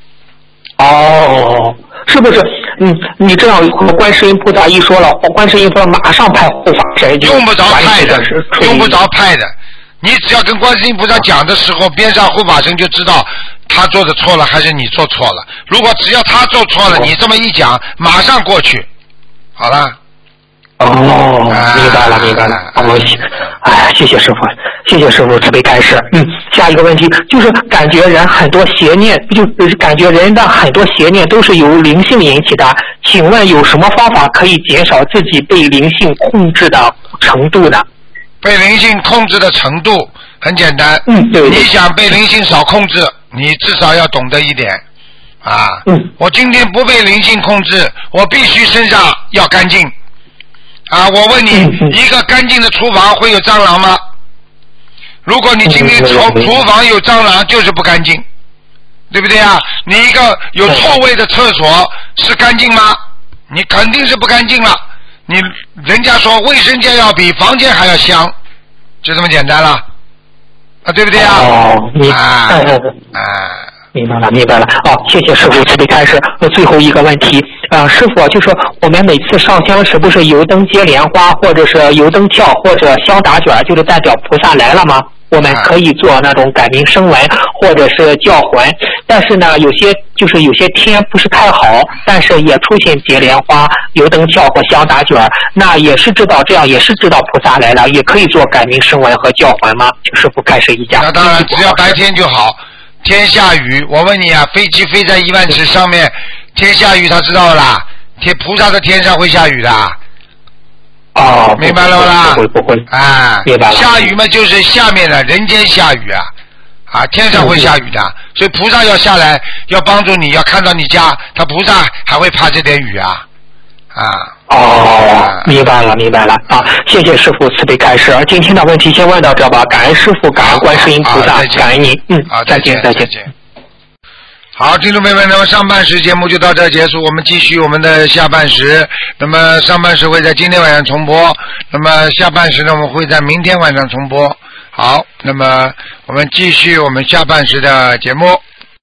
哦，是不是？嗯，你这样和观世音菩萨一说了，观世音菩萨马上派护法神， 用不着派的，用不着派的。你只要跟观世音菩萨讲的时候，边上护法神就知道他做的错了还是你做错了。如果只要他做错了，你这么一讲，马上过去，好了。 哦，明白了，明白了。哦，哎，谢谢师傅，谢谢师傅慈悲开示。嗯，下一个问题就是感觉人很多邪念，就感觉人的很多邪念都是由灵性引起的。请问有什么方法可以减少自己被灵性控制的程度呢？ 被灵性控制的程度很简单。 嗯，对。 你想被灵性少控制，你至少要懂得一点啊。 嗯。 我今天不被灵性控制，我必须身上要干净。啊，我问你，一个干净的厨房会有蟑螂吗？如果你今天厨厨房有蟑螂，就是不干净，对不对啊？你一个有臭味的厕所是干净吗？你肯定是不干净了。你人家说卫生间要比房间还要香，就这么简单了，啊，对不对啊？ 哦，你啊啊。 明白了，明白了。哦，谢谢师傅慈悲开示。最后一个问题，啊、呃，师傅就是我们每次上香是不是油灯接莲花，或者是油灯跳，或者香打卷，就是代表菩萨来了吗？我们可以做那种改名声闻，或者是叫魂。但是呢，有些就是有些天不是太好，但是也出现接莲花、油灯跳或香打卷，那也是知道这样也是知道菩萨来了，也可以做改名声闻和叫魂吗？师傅开示一下。 那当然，只要白天就好。天下雨，我问你啊，飞机飞在一万尺上面，天下雨他知道啦，天菩萨的天上会下雨的。 哦， 明白了不啦？ 不会不会啊， 明白了。 下雨嘛，就是下面的人间下雨啊，啊，天上会下雨的，嗯、所以菩萨要下来，要帮助你，要看到你家，他菩萨还会怕这点雨啊，啊。 哦，明白了，明白了啊！谢谢师傅慈悲开示。今天的问题先问到这吧，感恩师傅，感恩观世音菩萨，感恩您。嗯， 好， 再见，再见。 好，听众朋友们，那么上半时节目就到这结束，我们继续我们的下半时。那么上半时会在今天晚上重播，那么下半时呢，我们会在明天晚上重播。好，那么我们继续我们下半时的节目。